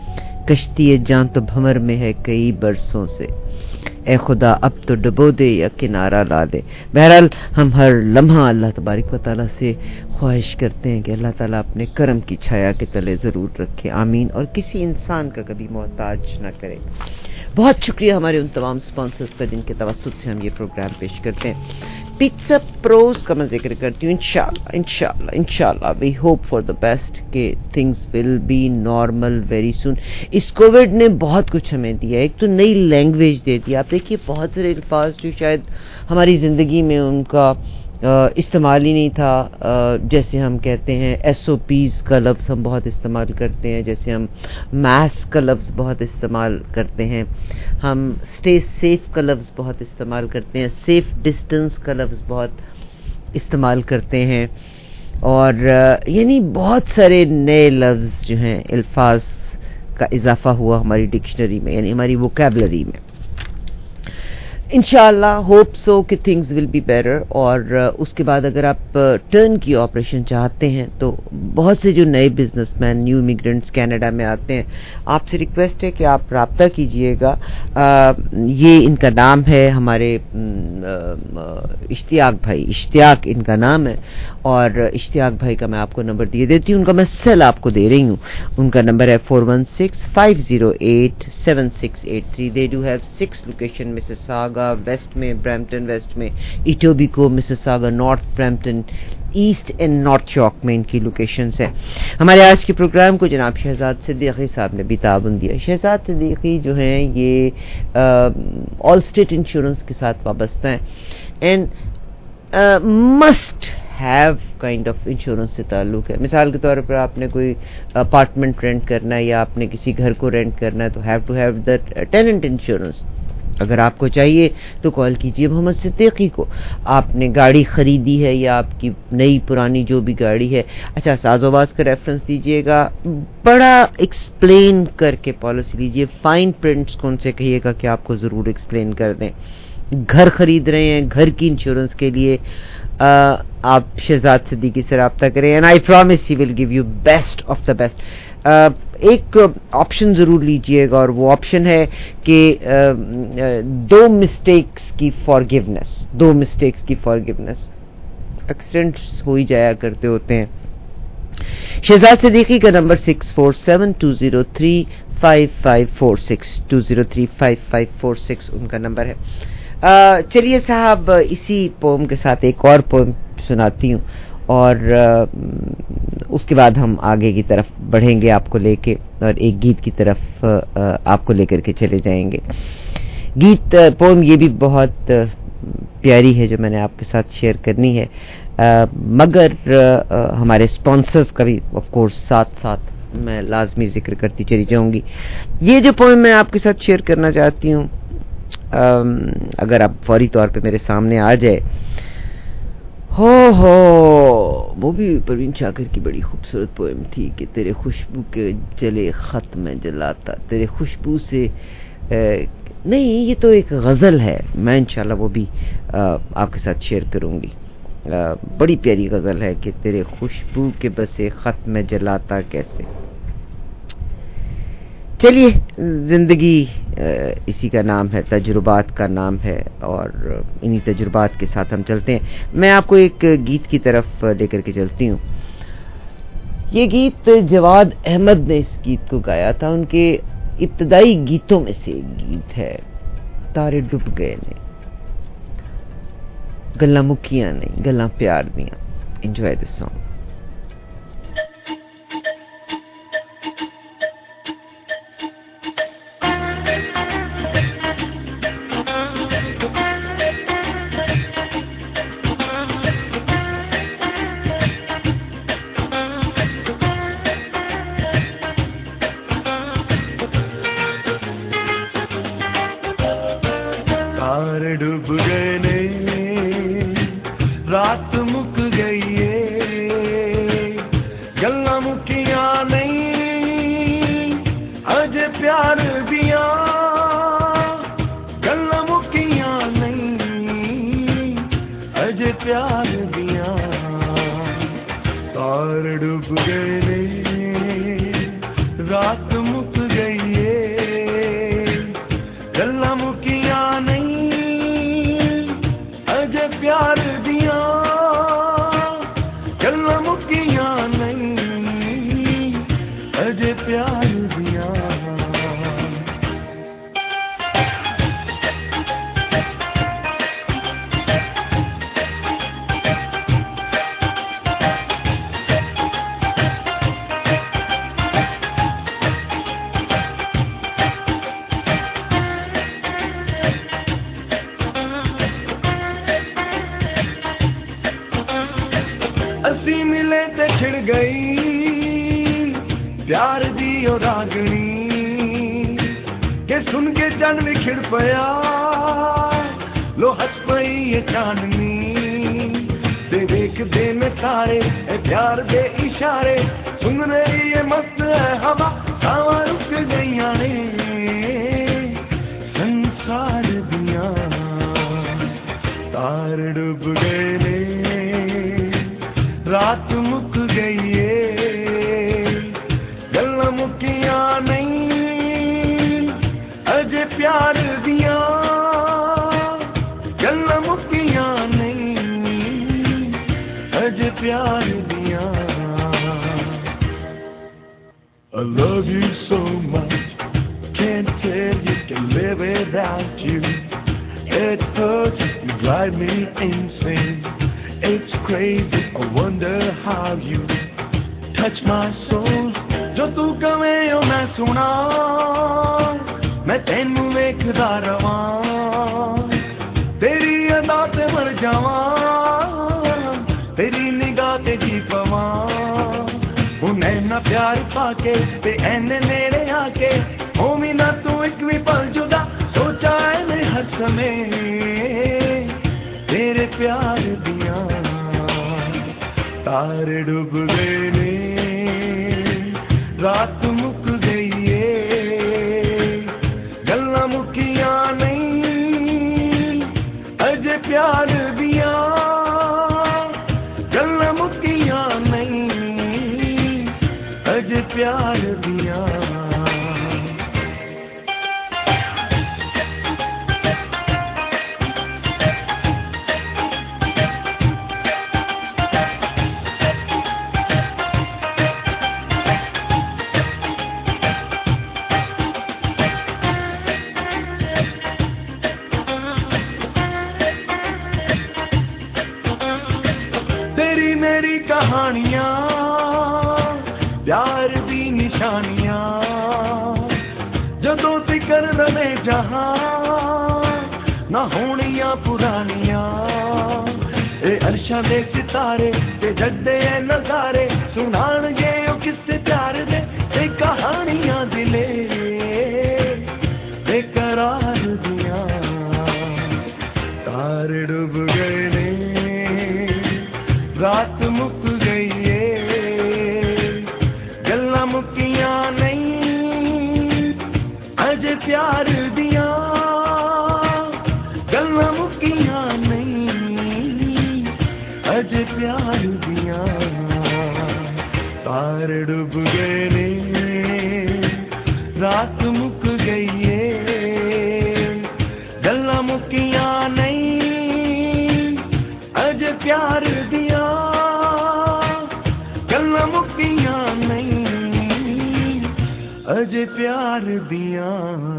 कश्ती जान तो भंवर में है कई बरसों से, ए खुदा अब तो डुबो दे या किनारा ला दे। बहरहाल हम हर लम्हा अल्लाह तबारक व तआला से ख्वाहिश करते हैं कि अल्लाह ताला अपने करम की छाया के तले ज़रूर रखे, आमीन, और किसी इंसान का कभी मोहताज न करे। बहुत शुक्रिया हमारे उन तमाम स्पॉन्सर्स का जिनके तवस्सुत से हम ये प्रोग्राम पेश करते हैं। पिज़्ज़ा प्रोज का मैं जिक्र करती हूँ। इंशाल्लाह इंशाल्लाह इंशाल्लाह we hope for the best कि things will be normal very soon. इस कोविड ने बहुत कुछ हमें दिया, एक तो नई लैंग्वेज दे दी। आप देखिए बहुत सारे अल्फाज जो शायद हमारी ज़िंदगी में उनका इस्तेमाल ही नहीं था, जैसे हम कहते हैं एस ओ पीज़ का लफ्ज़ हम बहुत इस्तेमाल करते हैं, जैसे हम मास्क का लफ्ज़ बहुत इस्तेमाल करते हैं, हम स्टे सेफ का लफ्ज़ बहुत इस्तेमाल करते हैं, सेफ डिस्टेंस का लफ्ज़ बहुत इस्तेमाल करते हैं, और यानी बहुत सारे नए लफ्ज़ जो हैं अल्फाज का इजाफा हुआ हमारी डिक्शनरी में, यानी हमारी वोकैबुलरी में। इंशाल्लाह होप सो कि थिंग्स विल बी बेटर। और उसके बाद अगर आप टर्न की ऑपरेशन चाहते हैं तो बहुत से जो नए बिजनेसमैन न्यू इमिग्रेंट्स कनाडा में आते हैं, आपसे रिक्वेस्ट है कि आप राब्ता कीजिएगा। ये इनका नाम है, हमारे इश्तियाक भाई, इश्तियाक इनका नाम है, और इश्तियाक भाई का मैं आपको नंबर दिए देती हूँ, उनका मैं सेल आपको दे रही हूँ। उनका नंबर है four one six five zero eight seven six eight three. They do have six location, Mississauga west में, ब्रैम्पटन वेस्ट में, Etobicoke, Mississauga north, Brampton east and North York में इनकी लोकेशंस हैं। हमारे आज के प्रोग्राम को जनाब शहजाद सिद्दीकी साहब ने भी ताबन दिया। शहजाद सिद्दीकी जो हैं ये ऑल स्टेट इंश्योरेंस के साथ वाबस्ता हैं, and must have kind of insurance से ताल्लुक है। मिसाल के तौर पर आपने कोई अपार्टमेंट रेंट करना है या आपने किसी घर को रेंट करना है तो have to have the tenant insurance. अगर आपको चाहिए तो कॉल कीजिए मोहम्मद सिद्दीकी को। आपने गाड़ी खरीदी है या आपकी नई पुरानी जो भी गाड़ी है, अच्छा साजोबाज का रेफरेंस दीजिएगा, बड़ा एक्सप्लेन करके पॉलिसी लीजिए, फाइन प्रिंट्स को उनसे कहिएगा कि आपको ज़रूर एक्सप्लेन कर दें। घर खरीद रहे हैं, घर की इंश्योरेंस के लिए आ, आप शहजाद सिद्दीकी से रब्ता करें, and I promise he will give you best of the best. एक ऑप्शन ज़रूर लीजिएगा, और वो ऑप्शन है कि दो मिस्टेक्स की फॉरगिवनेस। दो मिस्टेक्स की फॉरगिवनेस एक्सीडेंट्स हो ही जाया करते होते हैं। शहजाद सिद्दीकी का number six four seven two zero three five five four six, two zero three five five four six उनका नंबर है। uh, चलिए साहब, इसी पोम के साथ एक और पोम सुनाती हूँ, और uh, उसके बाद हम आगे की तरफ बढ़ेंगे आपको लेके, और एक गीत की तरफ uh, आपको लेकर के चले जाएंगे। गीत uh, पोम ये भी बहुत uh, प्यारी है जो मैंने आपके साथ शेयर करनी है, uh, मगर uh, uh, हमारे स्पॉन्सर्स का भी ऑफ कोर्स साथ साथ मैं लाजमी जिक्र करती चली जाऊंगी। ये जो पोम मैं आपके साथ शेयर करना चाहती हूँ, uh, अगर आप फौरी तौर पे मेरे सामने आ जाए, हो हो वो भी परवीन शाकिर की बड़ी खूबसूरत पोएम थी कि तेरे खुशबू के जले खत में जलाता, तेरे खुशबू से ए, नहीं, ये तो एक गज़ल है, मैं इंशाल्लाह वो भी आ, आपके साथ शेयर करूंगी। आ, बड़ी प्यारी गज़ल है कि तेरे खुशबू के बसे खत में जलाता कैसे। चलिए, जिंदगी इसी का नाम है, तजुर्बात का नाम है, और इन्हीं तजुर्बात के साथ हम चलते हैं। मैं आपको एक गीत की तरफ लेकर के चलती हूँ। ये गीत जवाद अहमद ने इस गीत को गाया था, उनके इब्तदाई गीतों में से एक गीत है। तारे डूब गए ने, गल्ला मुखियां नहीं, गल्ला प्यार दियां। Enjoy this song. डूब गए ने, रात मुक गई है, गल्ला मुकिया नहीं, अजे प्यार दिया, गल्ला मुकिया नहीं, अजे प्यार दिया। तार डूब गए ने, रात मुक गई है, ਅਜੇ ਪਿਆਰ ਦੀਆਂ ਗੱਲਾਂ ਮੁੱਕੀਆਂ ਨਹੀਂ, ਅਜੇ ਪਿਆਰ ਦੀਆਂ। ਅਸੀਂ ਮਿਲੇ ਤੇ ਛਿੜ ਗਈ ਪਿਆਰ ਦੀ ਉਹ ਰਾਗਣੀ ਕਿ ਸੁਣ ਕੇ ਚੰਨ ਵੀ ਖਿੜ ਪਿਆ, ਲੋ ਹੱਸ ਪਈ ਇਹ ਚਾਨਣੀ ਤੇ ਵੇਖਦੇ ਨੇ ਸਾਰੇ ਇਹ ਪਿਆਰ ਦੇ ਇਸ਼ਾਰੇ, ਸੁਣ ਰਹੀ ਇਹ ਮਸਤ ਹੈ ਹਵਾ, ਸਾਵਾਂ ਰੁਕ ਗਈਆਂ ਨੇ ਸੰਸਾਰ ਦੀਆਂ, ਤਾਰ ਡੁੱਬ ਗਏ ਨੇ ਰਾਤ ਮੁੱਕ ਗਈ ਏ, ਗੱਲਾਂ ਮੁੱਕੀਆਂ ਨਹੀਂ ਅਜੇ ਪਿਆਰ ਦੀਆਂ, ਗੱਲਾਂ ਮੁੱਕੀਆਂ ਨਹੀਂ ਅਜੇ ਪਿਆਰ ਦੀਆਂ। I love you so much, can't tell you, can live without you, it hurts, you drive me insane, it's crazy, I wonder how you touch my soul, ਜੋ ਤੂੰ ਕਵੇਂ ਓ ਮੈਂ ਸੁਣਾ, ਮੈਂ ਤੈਨੂੰ ਵੇਖਦਾ ਰਵਾਂ, ਤੇਰੀ ਅਦਾ ਤੇ ਮਰ ਜਾਵਾਂ, ਤੇਰੀ ਨਿਗਾਹ ਤੇ ਜੀ ਪਵਾਂ, ਹੁਣ ਐਨਾ ਪਿਆਰ ਪਾ ਕੇ ਤੇ ਐਨੇ ਨੇੜੇ ਆ ਕੇ, ਹੋਵੀਂ ਨਾ ਤੂੰ ਇੱਕ ਵੀ ਪਲ ਜੁਦਾ, ਸੋਚਾ ਐਨੇ ਹਰ ਸਮੇਂ ਤੇਰੇ ਪਿਆਰ ਦੀਆਂ, ਤਾਰ ਡੁੱਬ ਗਏ ਨੇ ਰਾਤ ਮੁੱਕ ਗਈ ਏ, ਗੱਲਾਂ ਮੁੱਕੀਆਂ ਨਹੀਂ ਅਜੇ ਪਿਆਰ ਦੀਆਂ, ਗੱਲਾਂ ਮੁੱਕੀਆਂ ਨਹੀਂ ਅਜੇ ਪਿਆਰ ਦੀਆਂ। ਕਹਾਣੀਆਂ ਪਿਆਰ ਦੀ ਨਿਸ਼ਾਨੀਆਂ, ਜਦੋਂ ਫਿਕਰ ਰਵੇ ਜਹਾਂ ਨਾ ਹੋਣੀਆਂ ਪੁਰਾਣੀਆਂ, ਇਹ ਅਰਸ਼ਾਂ ਦੇ ਸਿਤਾਰੇ ਤੇ ਜਗਦੇ ਐ ਨਜ਼ਾਰੇ, ਸੁਣਾਣਗੇ ਉਹ ਕਿਸੇ ਪਿਆਰ ਦੇ ਤੇ ਕਹਾਣੀਆਂ ਦਿਲੇ ਬੇਕਰਾਰ ਦੀਆਂ, ਤਾਰ ਡੁੱਬ ਗਏ ਨੇ ਰਾਤ ਮੁੱਕ ਗਈ ਏ, ਗੱਲਾਂ ਮੁੱਕੀਆਂ ਨਹੀਂ ਅਜੇ ਪਿਆਰ ਦੀਆਂ, ਗੱਲਾਂ ਮੁੱਕੀਆਂ ਨਹੀਂ ਅਜੇ ਪਿਆਰ ਦੀਆਂ, ਤਾਰ ਡੁੱਬ ਗਏ ਨੇ ਰਾਤ ਮੁੱਕ ਗਈ ਏ, ਗੱਲਾਂ ਮੁੱਕੀਆਂ ਨਹੀਂ ਅਜੇ ਪਿਆਰ ਦੀਆਂ, ਗੱਲਾਂ ਮੁੱਕੀਆਂ ਨਹੀਂ ਅਜੇ ਪਿਆਰ ਦੀਆਂ।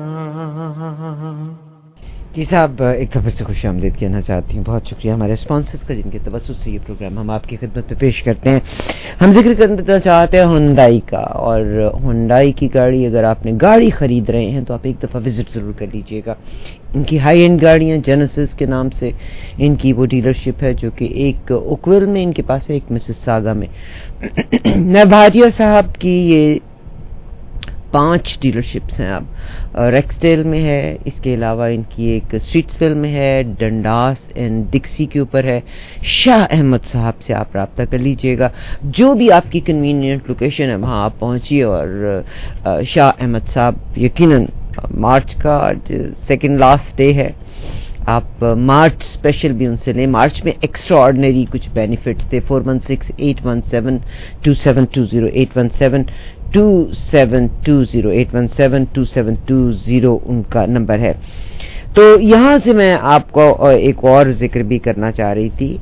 जी साहब, एक दफ़ा से खुश आमदीद कहना चाहती हूँ। बहुत शुक्रिया हमारे स्पॉन्सर्स का जिनके तवज्जुह से ये प्रोग्राम हम आपकी खिदमत में पेश करते हैं। हम जिक्र करना चाहते हैं हुंडई का, और हुंडई की गाड़ी अगर आपने गाड़ी ख़रीद रहे हैं तो आप एक दफ़ा विज़िट ज़रूर कर लीजिएगा। इनकी हाई एंड गाड़ियाँ जेनेसिस के नाम से इनकी वो डीलरशिप है, जो कि एक ओकविल में इनके पास है, एक मिसिसागा में। नभाटिया साहब की ये पांच डीलरशिप्स हैं। अब रेक्सडेल में है, इसके अलावा इनकी एक स्ट्रीट्सविल में है, डंडास एंड डिक्सी के ऊपर है। शाह अहमद साहब से आप रब्ता कर लीजिएगा, जो भी आपकी कन्वीनियंट लोकेशन है वहाँ आप पहुँचिए। और शाह अहमद साहब यकीनन मार्च का आज सेकेंड लास्ट डे है, आप मार्च स्पेशल भी उनसे लें। मार्च में एक्स्ट्रा ऑर्डिनरी कुछ बेनिफिट्स थे। Four one six eight one seven two seven two zero eight one seven two seven two zero eight one seven two seven two zero उनका number है। تو یہاں سے میں آپ کو ایک اور ذکر بھی کرنا چاہ رہی تھی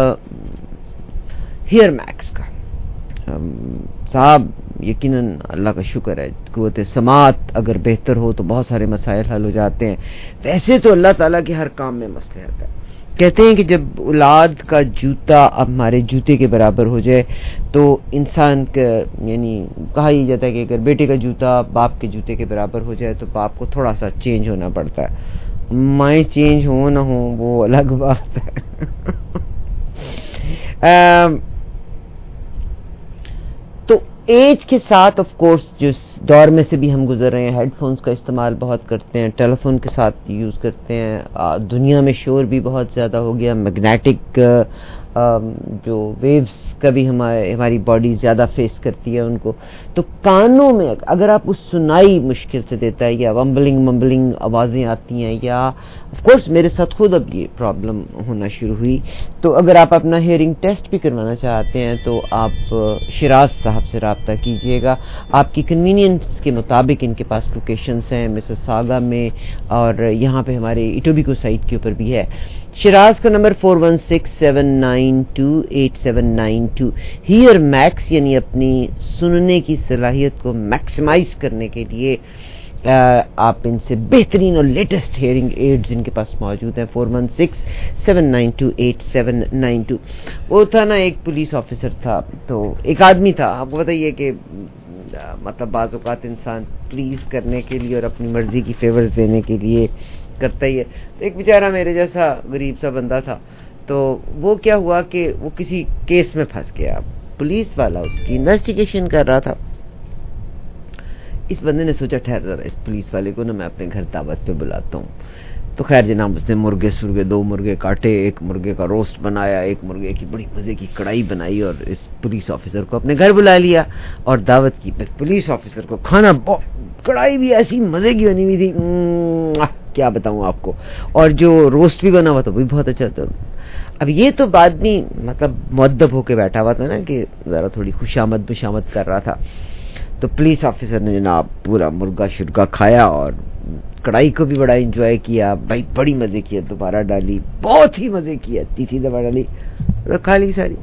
ہیئر میکس کا. صاحب یقیناً اللہ کا شکر ہے قوت سماعت اگر بہتر ہو تو بہت سارے مسائل حل ہو جاتے ہیں. ویسے تو اللہ تعالیٰ کے ہر کام میں مصلحت ہے. کہتے ہیں کہ جب اولاد کا جوتا اب ہمارے جوتے کے برابر ہو جائے تو انسان کا یعنی کہا یہ جاتا ہے کہ اگر بیٹے کا جوتا باپ کے جوتے کے برابر ہو جائے تو باپ کو تھوڑا سا چینج ہونا پڑتا ہے. مائیں چینج ہوں نہ ہوں وہ الگ بات ہے. تو ایج کے ساتھ آف کورس جس دور میں سے بھی ہم گزر رہے ہیں ہیڈ فونز کا استعمال بہت کرتے ہیں, ٹیلی فون کے ساتھ یوز کرتے ہیں, دنیا میں شور بھی بہت زیادہ ہو گیا, میگنیٹک جو ویوز کا بھی ہمارے ہماری باڈی زیادہ فیس کرتی ہے ان کو. تو کانوں میں اگر آپ اس سنائی مشکل سے دیتا ہے یا ومبلنگ ممبلنگ آوازیں آتی ہیں یا آف کورس میرے ساتھ خود اب یہ پرابلم ہونا شروع ہوئی, تو اگر آپ اپنا ہیئرنگ ٹیسٹ بھی کروانا چاہتے ہیں تو آپ شیراز صاحب سے رابطہ کیجئے گا. آپ کی کنوینئنس کے مطابق ان کے پاس لوکیشنز ہیں مسز ساگا میں اور یہاں پہ ہمارے ایٹوبیکو سائٹ کے اوپر بھی ہے. شیراز کا number four one six seven nine two eight seven nine two. Hear max یعنی اپنی سننے کی صلاحیت کو میکسیمائز کرنے کے لیے آپ ان سے بہترین اور لیٹسٹ ہیئرنگ ایڈز ان کے پاس موجود ہیں. Four one six seven nine two eight seven nine two. وہ تھا نا ایک پولیس آفیسر تھا تو ایک آدمی تھا, آپ کو بتائیے کہ مطلب بعض اوقات انسان پلیز کرنے کے لیے اور اپنی مرضی کی فیورز دینے کے لیے کرتا ہی ہے. تو ایک بیچارہ میرے جیسا غریب سا بندہ تھا, تو وہ کیا ہوا کہ وہ کسی کیس میں پھنس گیا. پولیس والا اس کی انویسٹیگیشن کر رہا تھا. اس بندے نے سوچا ٹھہر رہا اس پولیس والے کو نا میں اپنے گھر دعوت پہ بلاتا ہوں. تو خیر جناب اس نے مرغے سرغے دو مرغے کاٹے, ایک مرغے کا روسٹ بنایا, ایک مرغے کی بڑی مزے کی کڑھائی بنائی اور اس پولیس آفیسر کو اپنے گھر بلا لیا اور دعوت کی. پولیس آفیسر کو کھانا کڑھائی بھی ایسی مزے کی بنی ہوئی تھی کیا بتاؤں آپ کو, اور جو روسٹ بھی بنا ہوا تھا وہ بھی بہت اچھا تھا. اب یہ تو بعد میں مطلب مؤدب ہو کے بیٹھا ہوا تھا نا کہ ذرا تھوڑی خوشامد بشامد کر رہا تھا. تو پولیس آفیسر نے جناب پورا مرغا شرغا کھایا اور کڑھائی کو بھی بڑا انجوائے کیا. بھائی بڑی مزے کی, دوبارہ ڈالی, بہت ہی مزے کی, تیسری دفعہ ڈالی, کھا لی ساری.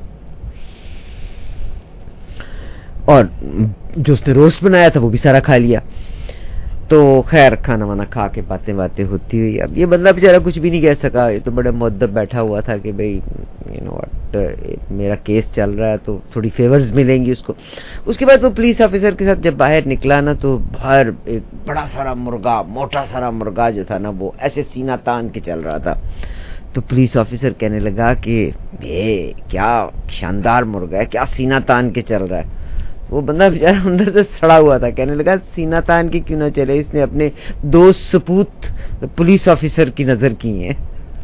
اور جو اس نے روسٹ بنایا تھا وہ بھی سارا کھا لیا. تو خیر کھانا وانا کھا کے باتیں باتیں ہوتی ہوئی. اب یہ بندہ بیچارہ کچھ بھی نہیں کہہ سکا, یہ تو بڑے مؤدب بیٹھا ہوا تھا کہ بھئی یو نو واٹ میرا کیس چل رہا ہے تو تھوڑی فیورز ملیں گی اس کو. اس کے بعد وہ پولیس آفیسر کے ساتھ جب باہر نکلا نا تو باہر ایک بڑا سارا مرغا, موٹا سارا مرغا جو تھا نا وہ ایسے سینہ تان کے چل رہا تھا. تو پولیس آفیسر کہنے لگا کہ یہ کیا شاندار مرغا ہے, کیا سینہ تان کے چل رہا ہے. وہ بندہ بیچارہ اندر سے سڑا ہوا تھا, کہنے لگا سینہ تان کے کیوں نہ چلے, اس نے اپنے دو سپوت پولیس آفیسر کی نظر کی ہیں.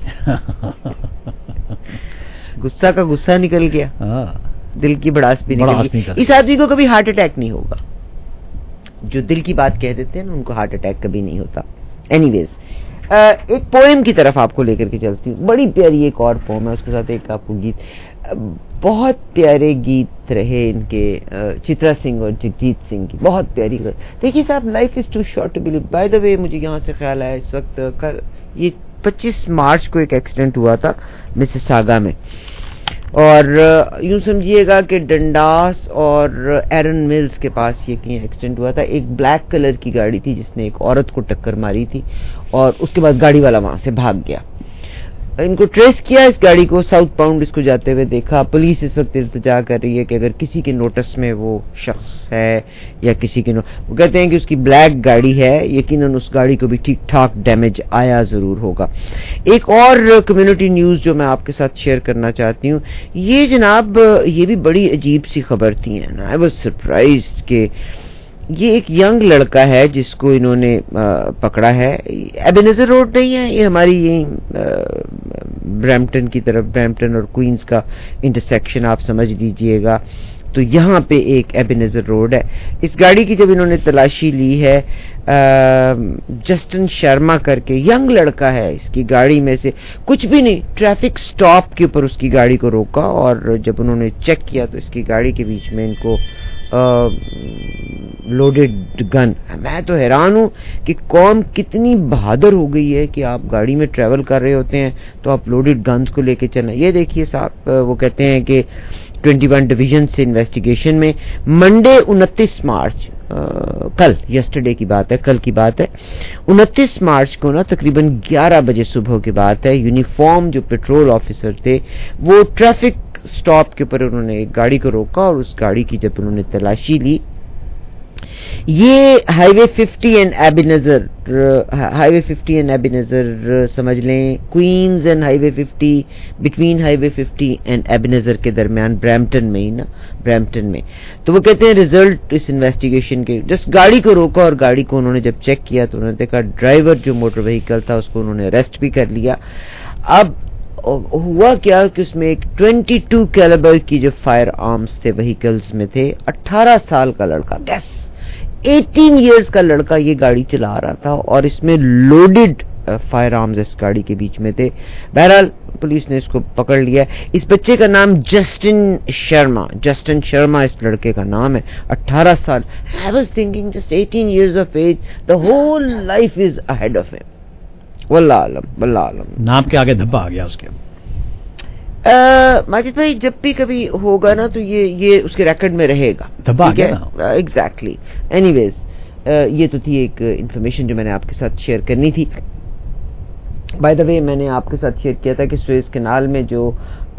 غصہ کا غصہ نکل گیا, دل کی بڑاس بھی نکل گئی. اس آدمی کو کبھی ہارٹ اٹیک نہیں ہوگا, جو دل کی بات کہہ دیتے ہیں نا ان کو ہارٹ اٹیک کبھی نہیں ہوتا. اینی ویز ایک پوئم کی طرف آپ کو لے کر کے چلتی ہوں, بڑی پیاری ایک اور پوئم ہے, اس کے ساتھ ایک آپ کو گیت. بہت پیارے گیت رہے ان کے, چترا سنگھ اور جگجیت سنگھ کی بہت پیاری. دیکھیے صاحب life is too short to be loved. By the way مجھے یہاں سے خیال آیا اس وقت یہ پچیس مارچ کو ایک ایکسیڈنٹ ہوا تھا مسز ساگا میں, اور یوں سمجھیے گا کہ ڈنڈاس اور ایرن ملز کے پاس یہ کہیں ایکسیڈنٹ ہوا تھا. ایک بلیک کلر کی گاڑی تھی جس نے ایک عورت کو ٹکر ماری تھی اور اس کے بعد گاڑی والا وہاں سے بھاگ گیا. ان کو ٹریس کیا اس گاڑی کو, ساؤتھ باؤنڈ اس کو جاتے ہوئے دیکھا. پولیس اس وقت ارتجا کر رہی ہے کہ اگر کسی کے نوٹس میں وہ شخص ہے یا کسی کے نو... وہ کہتے ہیں کہ اس کی بلیک گاڑی ہے, یقیناً اس گاڑی کو بھی ٹھیک ٹھاک ڈیمیج آیا ضرور ہوگا. ایک اور کمیونٹی نیوز جو میں آپ کے ساتھ شیئر کرنا چاہتی ہوں, یہ جناب یہ بھی بڑی عجیب سی خبر تھی. آئی واز سرپرائزڈ کہ یہ ایک ینگ لڑکا ہے جس کو انہوں نے پکڑا ہے. ایبینیزر روڈ نہیں ہے یہ, ہماری یہی برمپٹن کی طرف, برمپٹن اور کوئنز کا انٹرسیکشن آپ سمجھ لیجئے گا. تو یہاں پہ ایک ایبینیزر روڈ ہے. اس گاڑی کی جب انہوں نے تلاشی لی ہے, جسٹن شرما کر کے ینگ لڑکا ہے, اس کی گاڑی میں سے کچھ بھی نہیں, ٹریفک سٹاپ کے اوپر اس کی گاڑی کو روکا اور جب انہوں نے چیک کیا تو اس کی گاڑی کے بیچ میں ان کو لوڈڈ گن. میں تو حیران ہوں کہ قوم کتنی بہادر ہو گئی ہے کہ آپ گاڑی میں ٹریول کر رہے ہوتے ہیں تو آپ لوڈڈ گنز کو لے کے چلنا. یہ دیکھیے صاحب, وہ کہتے ہیں کہ ٹوینٹی ون ڈویژن سے انویسٹیگیشن میں منڈے انتیس مارچ, کل یسٹرڈے کی بات ہے, کل کی بات ہے, انتیس مارچ کو نا تقریباً گیارہ بجے صبح کی بات ہے, یونیفارم جو پیٹرول آفیسر تھے وہ ٹریفک سٹاپ کے اوپر انہوں نے ایک گاڑی کو روکا اور اس گاڑی کی جب انہوں نے تلاشی لی, یہ ہائی وے ففٹی اینڈ ایبی نظر, ہائی وے ففٹی اینڈ ایبی نظر سمجھ لیں, Queens and highway fifty, between highway fifty and ایبی نظر کے درمیان, برامپٹن میں ہی نا, برامپٹن میں. تو وہ کہتے ہیں ریزلٹ اس انویسٹیگیشن کے, جس گاڑی کو روکا اور گاڑی کو انہوں نے جب چیک کیا تو انہوں نے دیکھا ڈرائیور جو موٹر وہیکل تھا اس کو انہوں نے اریسٹ بھی کر لیا. اب ہوا کیا کہ اس میں ایک ٹوینٹی ٹو کیلیبر کی جو فائر آرمز تھے وہیکلز میں تھے, اٹھارہ سال کا لڑکا, گیس ایٹین ایئرز کا لڑکا یہ گاڑی چلا رہا تھا اور اس میں لوڈڈ فائر آرمز اس گاڑی کے بیچ میں تھے. بہرحال پولیس نے اس کو پکڑ لیا. اس بچے کا نام جسٹن شرما, جسٹن شرما اس لڑکے کا نام ہے, اٹھارہ سال. I was thinking just eighteen years of age, the whole life is ahead of him. واللہ عالم, واللہ عالم. نام کے آگے دھبا آ گیا اس کے. ماجد بھائی جب بھی کبھی ہوگا نا تو یہ یہ اس کے ریکارڈ میں رہے گا. ٹھیک ہے, ایگزیکٹلی. اینی ویز یہ تو تھی ایک انفارمیشن جو میں نے آپ کے ساتھ شیئر کرنی تھی. بائی دا وے میں نے آپ کے ساتھ شیئر کیا تھا کہ سوئز کینال میں جو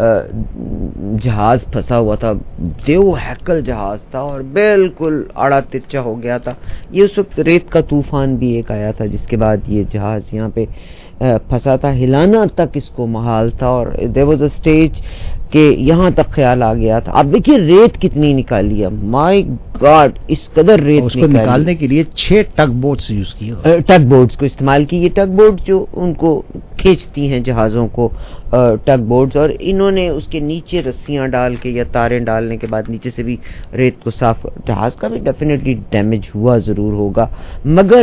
جہاز پھنسا ہوا تھا, دیو ہیکل جہاز تھا اور بالکل آڑا ترچا ہو گیا تھا. یہ اس وقت ریت کا طوفان بھی ایک آیا تھا جس کے بعد یہ جہاز یہاں پہ پھنسا تھا. ہلانا تک اس کو محال تھا اور دیر واز اے اسٹیج کہ یہاں تک خیال آ گیا تھا. اب دیکھیے ریت کتنی نکالی ہے, مائی گاڈ, اس قدر ریت اس کو نکالنے کے لیے چھ ٹگ بوٹس یوز کی, ٹگ بوٹس کو استعمال کی. یہ ٹگ بوٹ جو ان کو کھینچتی ہیں جہازوں کو, ٹگ بوٹس, اور انہوں نے اس کے نیچے رسیاں ڈال کے یا تاریں ڈالنے کے بعد نیچے سے بھی ریت کو صاف. جہاز کا بھی ڈیفینیٹلی ڈیمیج ہوا ضرور ہوگا, مگر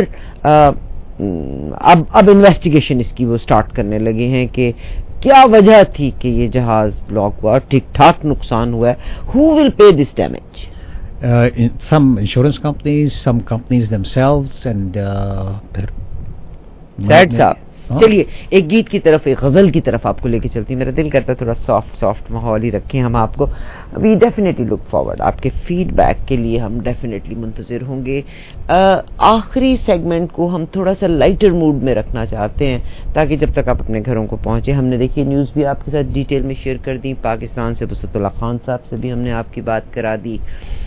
اب اب انویسٹیگیشن اس کی وہ سٹارٹ کرنے لگے ہیں کہ کیا وجہ تھی کہ یہ جہاز بلاک ہوا. ٹھیک ٹھاک نقصان ہوا ہے. Who will pay this damage? Some insurance companies, some companies themselves, and پھر سیڈ صاحب. چلیے ایک گیت کی طرف, ایک غزل کی طرف آپ کو لے کے چلتی ہوں. میرا دل کرتا ہے تھوڑا سافٹ سافٹ ماحول ہی رکھیں ہم آپ کو. وی ڈیفینیٹلی لک فارورڈ, آپ کے فیڈ بیک کے لیے ہم ڈیفینیٹلی منتظر ہوں گے. آخری سیگمنٹ کو ہم تھوڑا سا لائٹر موڈ میں رکھنا چاہتے ہیں تاکہ جب تک آپ اپنے گھروں کو پہنچے. ہم نے دیکھیے نیوز بھی آپ کے ساتھ ڈیٹیل میں شیئر کر دی. پاکستان سے بسط اللہ خان صاحب سے بھی ہم نے آپ کی بات کرا دی,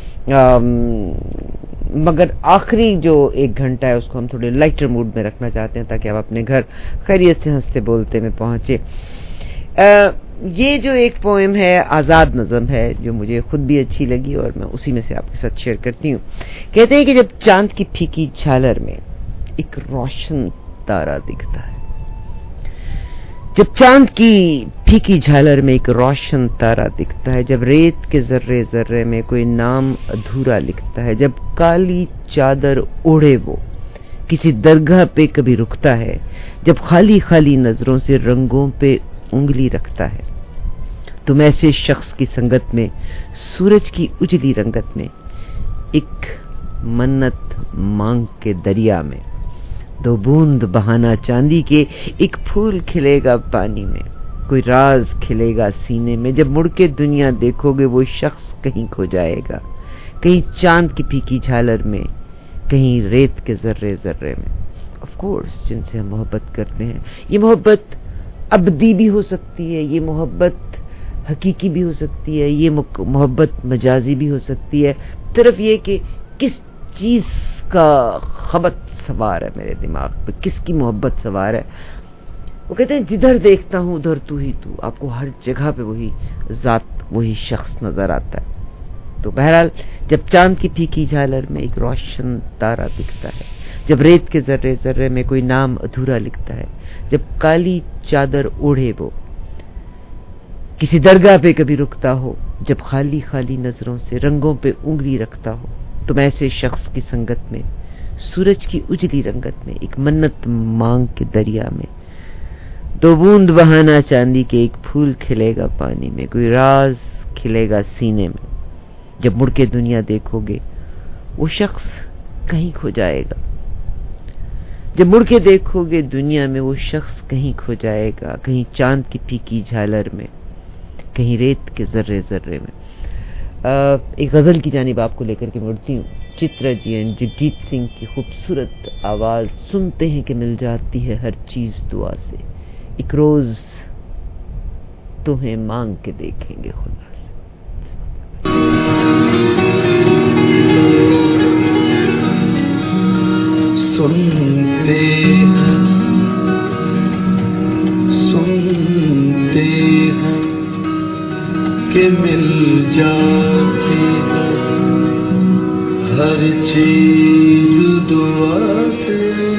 مگر آخری جو ایک گھنٹہ ہے اس کو ہم تھوڑے لائٹر موڈ میں رکھنا چاہتے ہیں تاکہ آپ اپنے گھر خیریت سے ہنستے بولتے میں پہنچے. یہ جو ایک پوئم ہے آزاد نظم ہے جو مجھے خود بھی اچھی لگی اور میں اسی میں سے آپ کے ساتھ شیئر کرتی ہوں. کہتے ہیں کہ جب چاند کی پھیکی جھالر میں ایک روشن تارا دکھتا ہے, جب چاند کی پھیکی جھالر میں ایک روشن تارا دکھتا ہے, جب ریت کے ذرے ذرے میں کوئی نام ادھورا لکھتا ہے, جب کالی چادر اوڑھے وہ کسی درگاہ پہ کبھی رکتا ہے, جب خالی خالی نظروں سے رنگوں پہ انگلی رکھتا ہے, تم ایسے شخص کی سنگت میں سورج کی اجلی رنگت میں ایک منت مانگ کے دریا میں دو بوند بہانا چاندی کے ایک پھول کھلے گا پانی میں, کوئی راز کھلے گا سینے میں, جب مڑ کے دنیا دیکھو گے وہ شخص کہیں کھو جائے گا, کہیں چاند کی پھیکی جھالر میں, کہیں ریت کے ذرے ذرے میں. آف کورس جن سے ہم محبت کرتے ہیں, یہ محبت ابدی بھی ہو سکتی ہے, یہ محبت حقیقی بھی ہو سکتی ہے, یہ محبت مجازی بھی ہو سکتی ہے. صرف یہ کہ کس چیز کا خبت سوار ہے میرے دماغ پہ, کس کی محبت سوار ہے. وہ کہتے ہیں جدھر دیکھتا ہوں ادھر تو ہی تو, آپ کو ہر جگہ پہ وہی ذات وہی شخص نظر آتا ہے. تو بہرحال جب چاند کی پھیکی جھالر میں ایک روشن تارا دکھتا ہے, جب ریت کے ذرے ذرے میں کوئی نام ادھورا لکھتا ہے, جب کالی چادر اوڑھے وہ کسی درگاہ پہ کبھی رکتا ہو, جب خالی خالی نظروں سے رنگوں پہ انگلی رکھتا ہو, تم ایسے شخص کی سنگت میں سورج کی اجلی رنگت میں ایک منت مانگ کے دریا میں دو بوند بہانا چاندی کے ایک پھول کھلے گا پانی میں, کوئی راز کھلے گا سینے میں. جب مڑ کے دنیا دیکھو گے وہ شخص کہیں کھو جائے گا. جب مڑ کے دیکھو گے دنیا میں وہ شخص کہیں کھو جائے گا, کہیں چاند کی پھیکی جھالر میں, کہیں ریت کے ذرے ذرے میں. ایک غزل کی جانب آپ کو لے کر کے مڑتی ہوں. چترا جی این جگجیت سنگھ کی خوبصورت آواز سنتے ہیں کہ مل جاتی ہے ہر چیز دعا سے, ایک روز تمہیں مانگ کے دیکھیں گے خدا سے. سنتے ہیں سنتے ہیں کہ مل جاتی ہے ہر چیز دعا سے.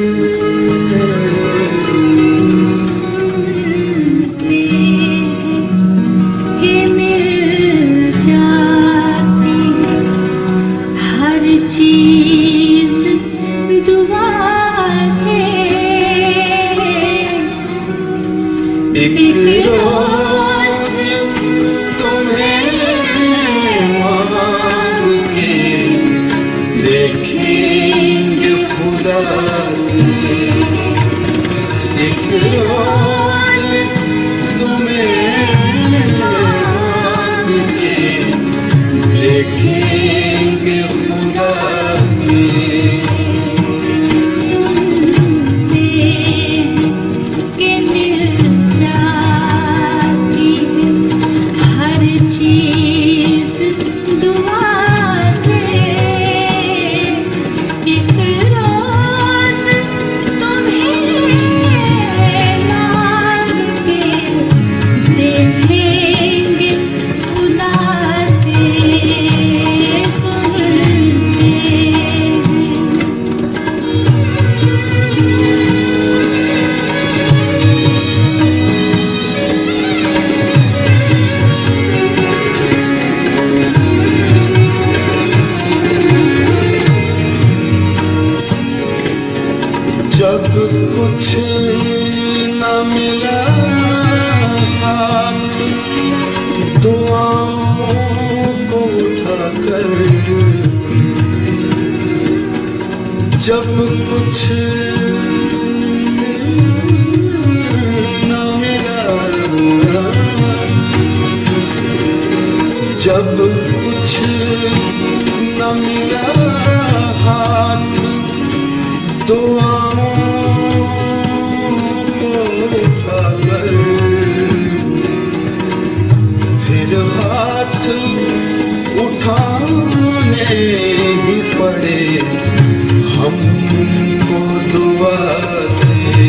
جب کچھ نہ ملا جب کچھ نہ ملا ہاتھ دعاؤں کو اٹھا کر پھر ہاتھ اٹھانے ہی پڑے ہم کو دعا سے.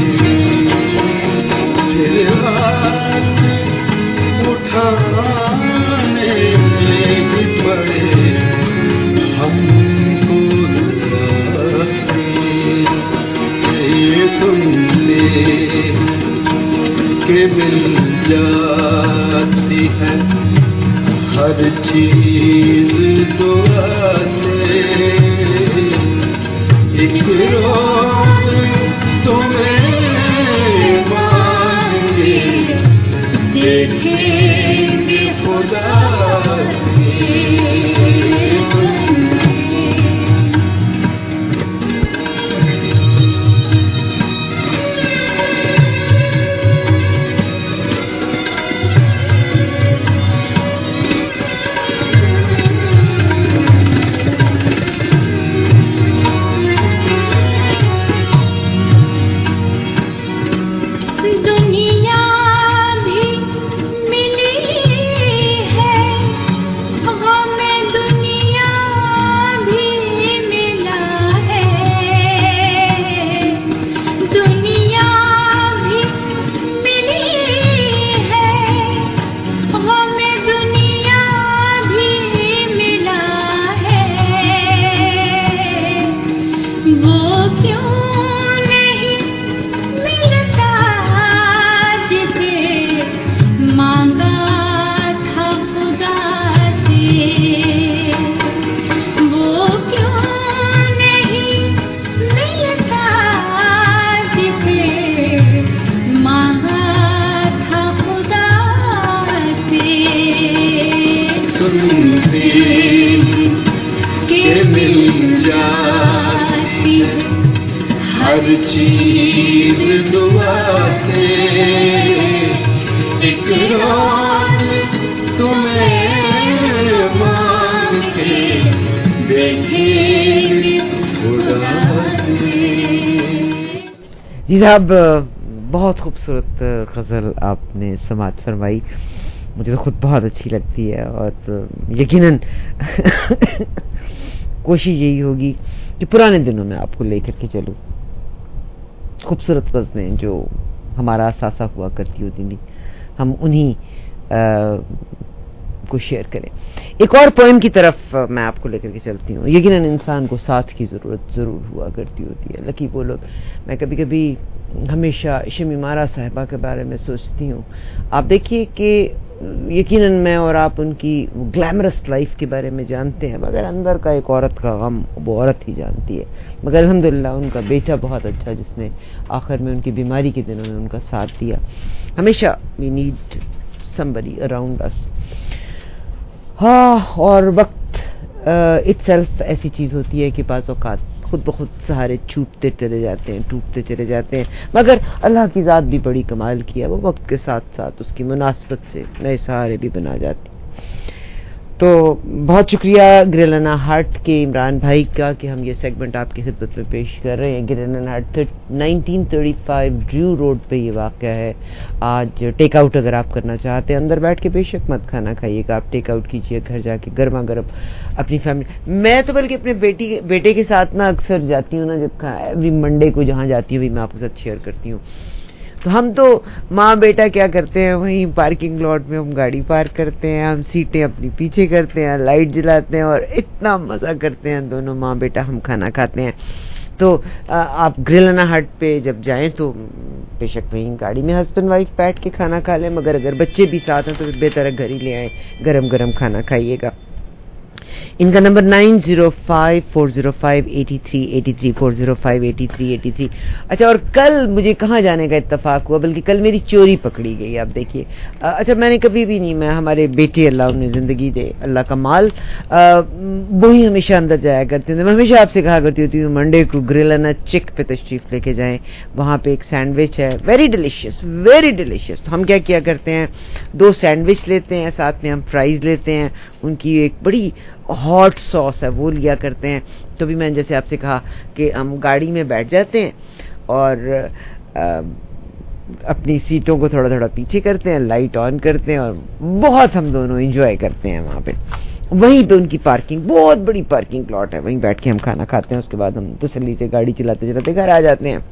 پھر ہاتھ اٹھانے ہی پڑے ہم کو دعا سے. یہ سن لے کہ مل جاتی ہے ہر چیز دعا سے. ایک روز تمہیں مانگ کے دیکھیں گے خدا سے. دنیا بھی ملی ہے चीज दुआ से एक रोज तुम्हें मांग के देखेंगे खुदा से। जी साहब, बहुत खूबसूरत गज़ल आपने समाअत फरमाई, मुझे तो खुद बहुत अच्छी लगती है और यकीनन कोशिश यही होगी कि पुराने दिनों में आपको लेकर के चलूं। खूबसूरत गज़लें जो हमारा सासा हुआ करती होती थी, हम उन्हीं को शेयर करें। एक और पोएम की तरफ मैं आपको लेकर के चलती हूँ। यकीनन इंसान को साथ की ज़रूरत ज़रूर हुआ करती होती है। लकी वो लोग, मैं कभी कभी हमेशा शमीमारा साहिबा के बारे में सोचती हूँ। आप देखिए कि यकीनन मैं और आप उनकी ग्लैमरस लाइफ के बारे में जानते हैं, मगर अंदर का एक औरत का गम वो औरत ही जानती है। मगर अल्हम्दुलिल्लाह उनका बेटा बहुत अच्छा, जिसने आखिर में उनकी बीमारी के दिनों में उनका साथ दिया। हमेशा we need somebody around us. हाँ, और वक्त इटसेल्फ ऐसी चीज़ होती है कि बाज़ औक़ात खुद ब खुद सहारे छूटते चले जाते हैं, टूटते चले जाते हैं, मगर अल्लाह की ज़ात भी बड़ी कमाल की है, वो वक्त के साथ साथ उसकी मुनासबत से नए सहारे भी बना जाती। तो बहुत शुक्रिया ग्रिलाना हार्ट के इमरान भाई का कि हम ये सेगमेंट आपकी खिदमत में पेश कर रहे हैं। ग्रिलाना heart nineteen thirty five Drew road पे ये वाक़या है। आज टेक आउट अगर आप करना चाहते हैं, अंदर बैठ के बेशक मत खाना खाइएगा, आप टेक आउट कीजिए, घर जाके गर्मा गर्म अपनी फैमिली। मैं तो बल्कि अपने बेटी बेटे के साथ ना अक्सर जाती हूँ ना, जब एवरी मंडे को जहाँ जाती हूँ भी मैं आपके साथ शेयर करती हूँ। तो हम तो माँ बेटा क्या करते हैं, वहीं पार्किंग लॉट में हम गाड़ी पार्क करते हैं, हम सीटें अपनी पीछे करते हैं, लाइट जलाते हैं और इतना मज़ा करते हैं दोनों माँ बेटा, हम खाना खाते हैं। तो आप ग्रिलाना हट पे जब जाएं तो बेशक वहीं गाड़ी में हस्बैंड वाइफ बैठ के खाना खा लें, मगर अगर बच्चे भी साथ हैं तो बेहतर है घर ही ले आएँ, गरम गरम खाना खाइएगा। इनका number nine zero five four zero five eighty three eighty three four zero five eighty three eighty three. अच्छा, और कल मुझे कहाँ जाने का इत्तेफाक हुआ, बल्कि कल मेरी चोरी पकड़ी गई। आप देखिए, अच्छा मैंने कभी भी नहीं, मैं हमारे बेटे अल्लाह उन्हें ज़िंदगी दे, अल्लाह का माल, वो ही हमेशा अंदर जाया करते थे। मैं हमेशा आपसे कहा करती होती हूँ मंडे को ग्रिलाना चिक पे तशरीफ़ लेके जाएँ, वहाँ पे एक सैंडविच है, वेरी डिलीशियस वेरी डिलीशियस। तो हम क्या किया करते हैं, दो सैंडविच लेते हैं, साथ में हम फ्राइज़ लेते हैं, उनकी एक बड़ी हॉट सॉस है वो लिया करते हैं। तो भी मैंने जैसे आपसे कहा कि हम गाड़ी में बैठ जाते हैं और आ, अपनी सीटों को थोड़ा थोड़ा पीछे करते हैं, लाइट ऑन करते हैं और बहुत हम दोनों एंजॉय करते हैं वहाँ पे। वहीं पे उनकी पार्किंग, बहुत बड़ी पार्किंग प्लॉट है, वहीं बैठ के हम खाना खाते हैं। उसके बाद हम तसल्ली से गाड़ी चलाते चलाते घर आ जाते हैं।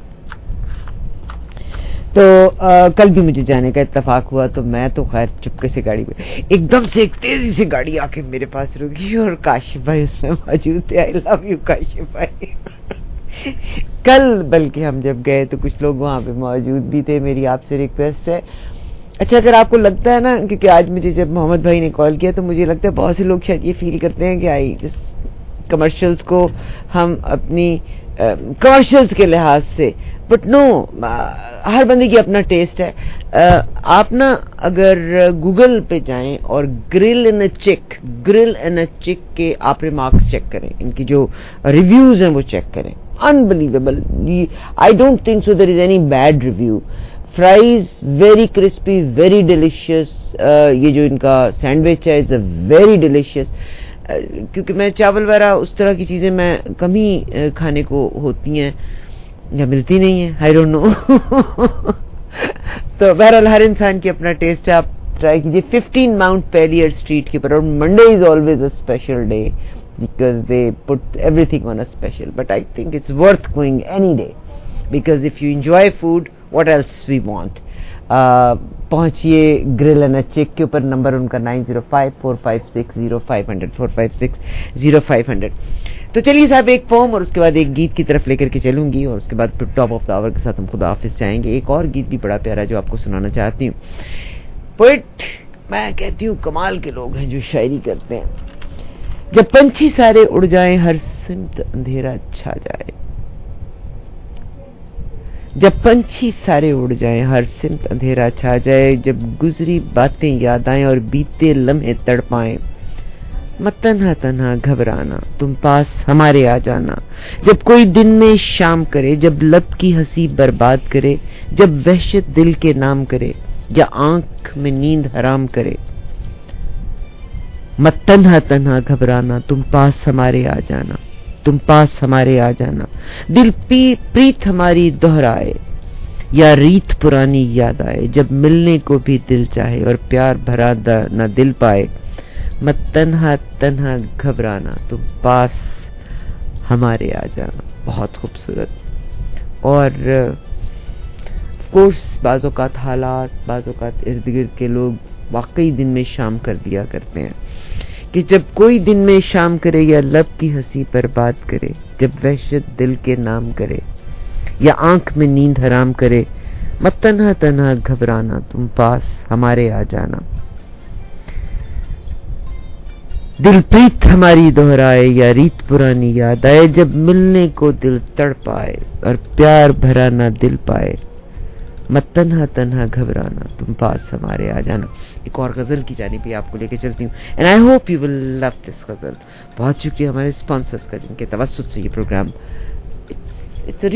तो आ, कल भी मुझे जाने का इत्तेफाक हुआ, तो मैं तो खैर चुपके से गाड़ी में, एकदम से एक तेजी से गाड़ी आके मेरे पास रुकी और काशिफ भाई उसमें मौजूद थे। आई लव यू काशिफ भाई। कल बल्कि हम जब गए तो कुछ लोग वहाँ पे मौजूद भी थे। मेरी आपसे रिक्वेस्ट है, अच्छा अगर आपको लगता है ना, क्योंकि आज मुझे जब मोहम्मद भाई ने कॉल किया तो मुझे लगता है बहुत से लोग शायद ये फील करते हैं कि आई जिस कमर्शियल्स को हम अपनी कमर्शियल्स uh, के लिहाज से, बट नो uh, हर बंदे की अपना टेस्ट है। uh, आप ना अगर गूगल पे जाएं और ग्रिल इन अ चिक ग्रिल इन अ चिक के आप रिमार्क्स चेक करें, इनकी जो रिव्यूज हैं वो चेक करें, unbelievable. I don't think so there is any bad review. Fries very crispy, very delicious. ये जो इनका सैंडविच है इज अ वेरी डिलीशियस। क्योंकि मैं चावल वगैरह उस तरह की चीज़ें मैं कम ही खाने को होती हैं या मिलती नहीं है, आई डोंट नो। तो बहरहाल हर इंसान की अपना टेस्ट है, आप ट्राई कीजिए। फिफ्टीन माउंट पेरियर स्ट्रीट के ऊपर, और Monday is always a special day because they put everything on a special, but I think it's worth going any day because if you enjoy food what else we want. पहुंचिए grill and chick के ऊपर। Number उनका nine zero five four five six zero five zero zero four five six zero five zero. तो चलिए साहब, एक pome और उसके बाद एक गीत की तरफ लेकर के चलूंगी और उसके बाद फिर टॉप ऑफ द आवर के साथ हम खुदा हाफिज जाएंगे। एक और गीत भी बड़ा प्यारा जो आपको सुनाना चाहती हूँ। पोइट मैं कहती हूँ कमाल के लोग हैं जो शायरी करते हैं। जब पंछी सारे उड़ जाएं, हर सिमत अंधेरा छा जाए, जब पंछी सारे उड़ जाएं, हर सिमत अंधेरा छा जाए, जब गुजरी बातें याद आएं और बीते लम्हे तड़पाएं, मत तन्हा तन्हा घबराना, तुम पास हमारे आ जाना। जब कोई दिन में शाम करे, जब लब की हंसी बर्बाद करे, जब वहशत दिल के नाम करे या आंख में नींद हराम करे, मत तन्हा तन्हा घबराना, तुम पास हमारे आ जाना, तुम पास हमारे आ जाना। दिल पी प्रीत हमारी दोहराए या रीत पुरानी याद आए, जब मिलने को भी दिल चाहे और प्यार भरा न दिल पाए, मत तन्हा तन्हा घबराना, तुम पास हमारे आ जाना। बहुत खूबसूरत। और कोर्स बाज़ोकात हालात, बाज़ोकात इर्द गिर्द के लोग वाकई दिन में शाम कर दिया करते हैं कि जब कोई दिन में शाम करे या लब की हंसी बर्बाद करे, जब वहशत दिल के नाम करे या आंख में नींद हराम करे, मत तन्हा तन्हा घबराना, तुम पास हमारे आ जाना। दिल प्रीत हमारी दोहराए या रीत पुरानी याद आए, जब मिलने को दिल तड़पाए और प्यार भरा ना दिल पाए, मत तन्हा तन्हा घबराना, तुम पास हमारे आ जाना। एक और गजल की जानिब भी आपको लेके चलती हूँ and I hope you will love this ghazal. बहुत शुक्रिया हमारे स्पॉन्सर्स का जिनके तवस्सुत से ये प्रोग्राम इट्स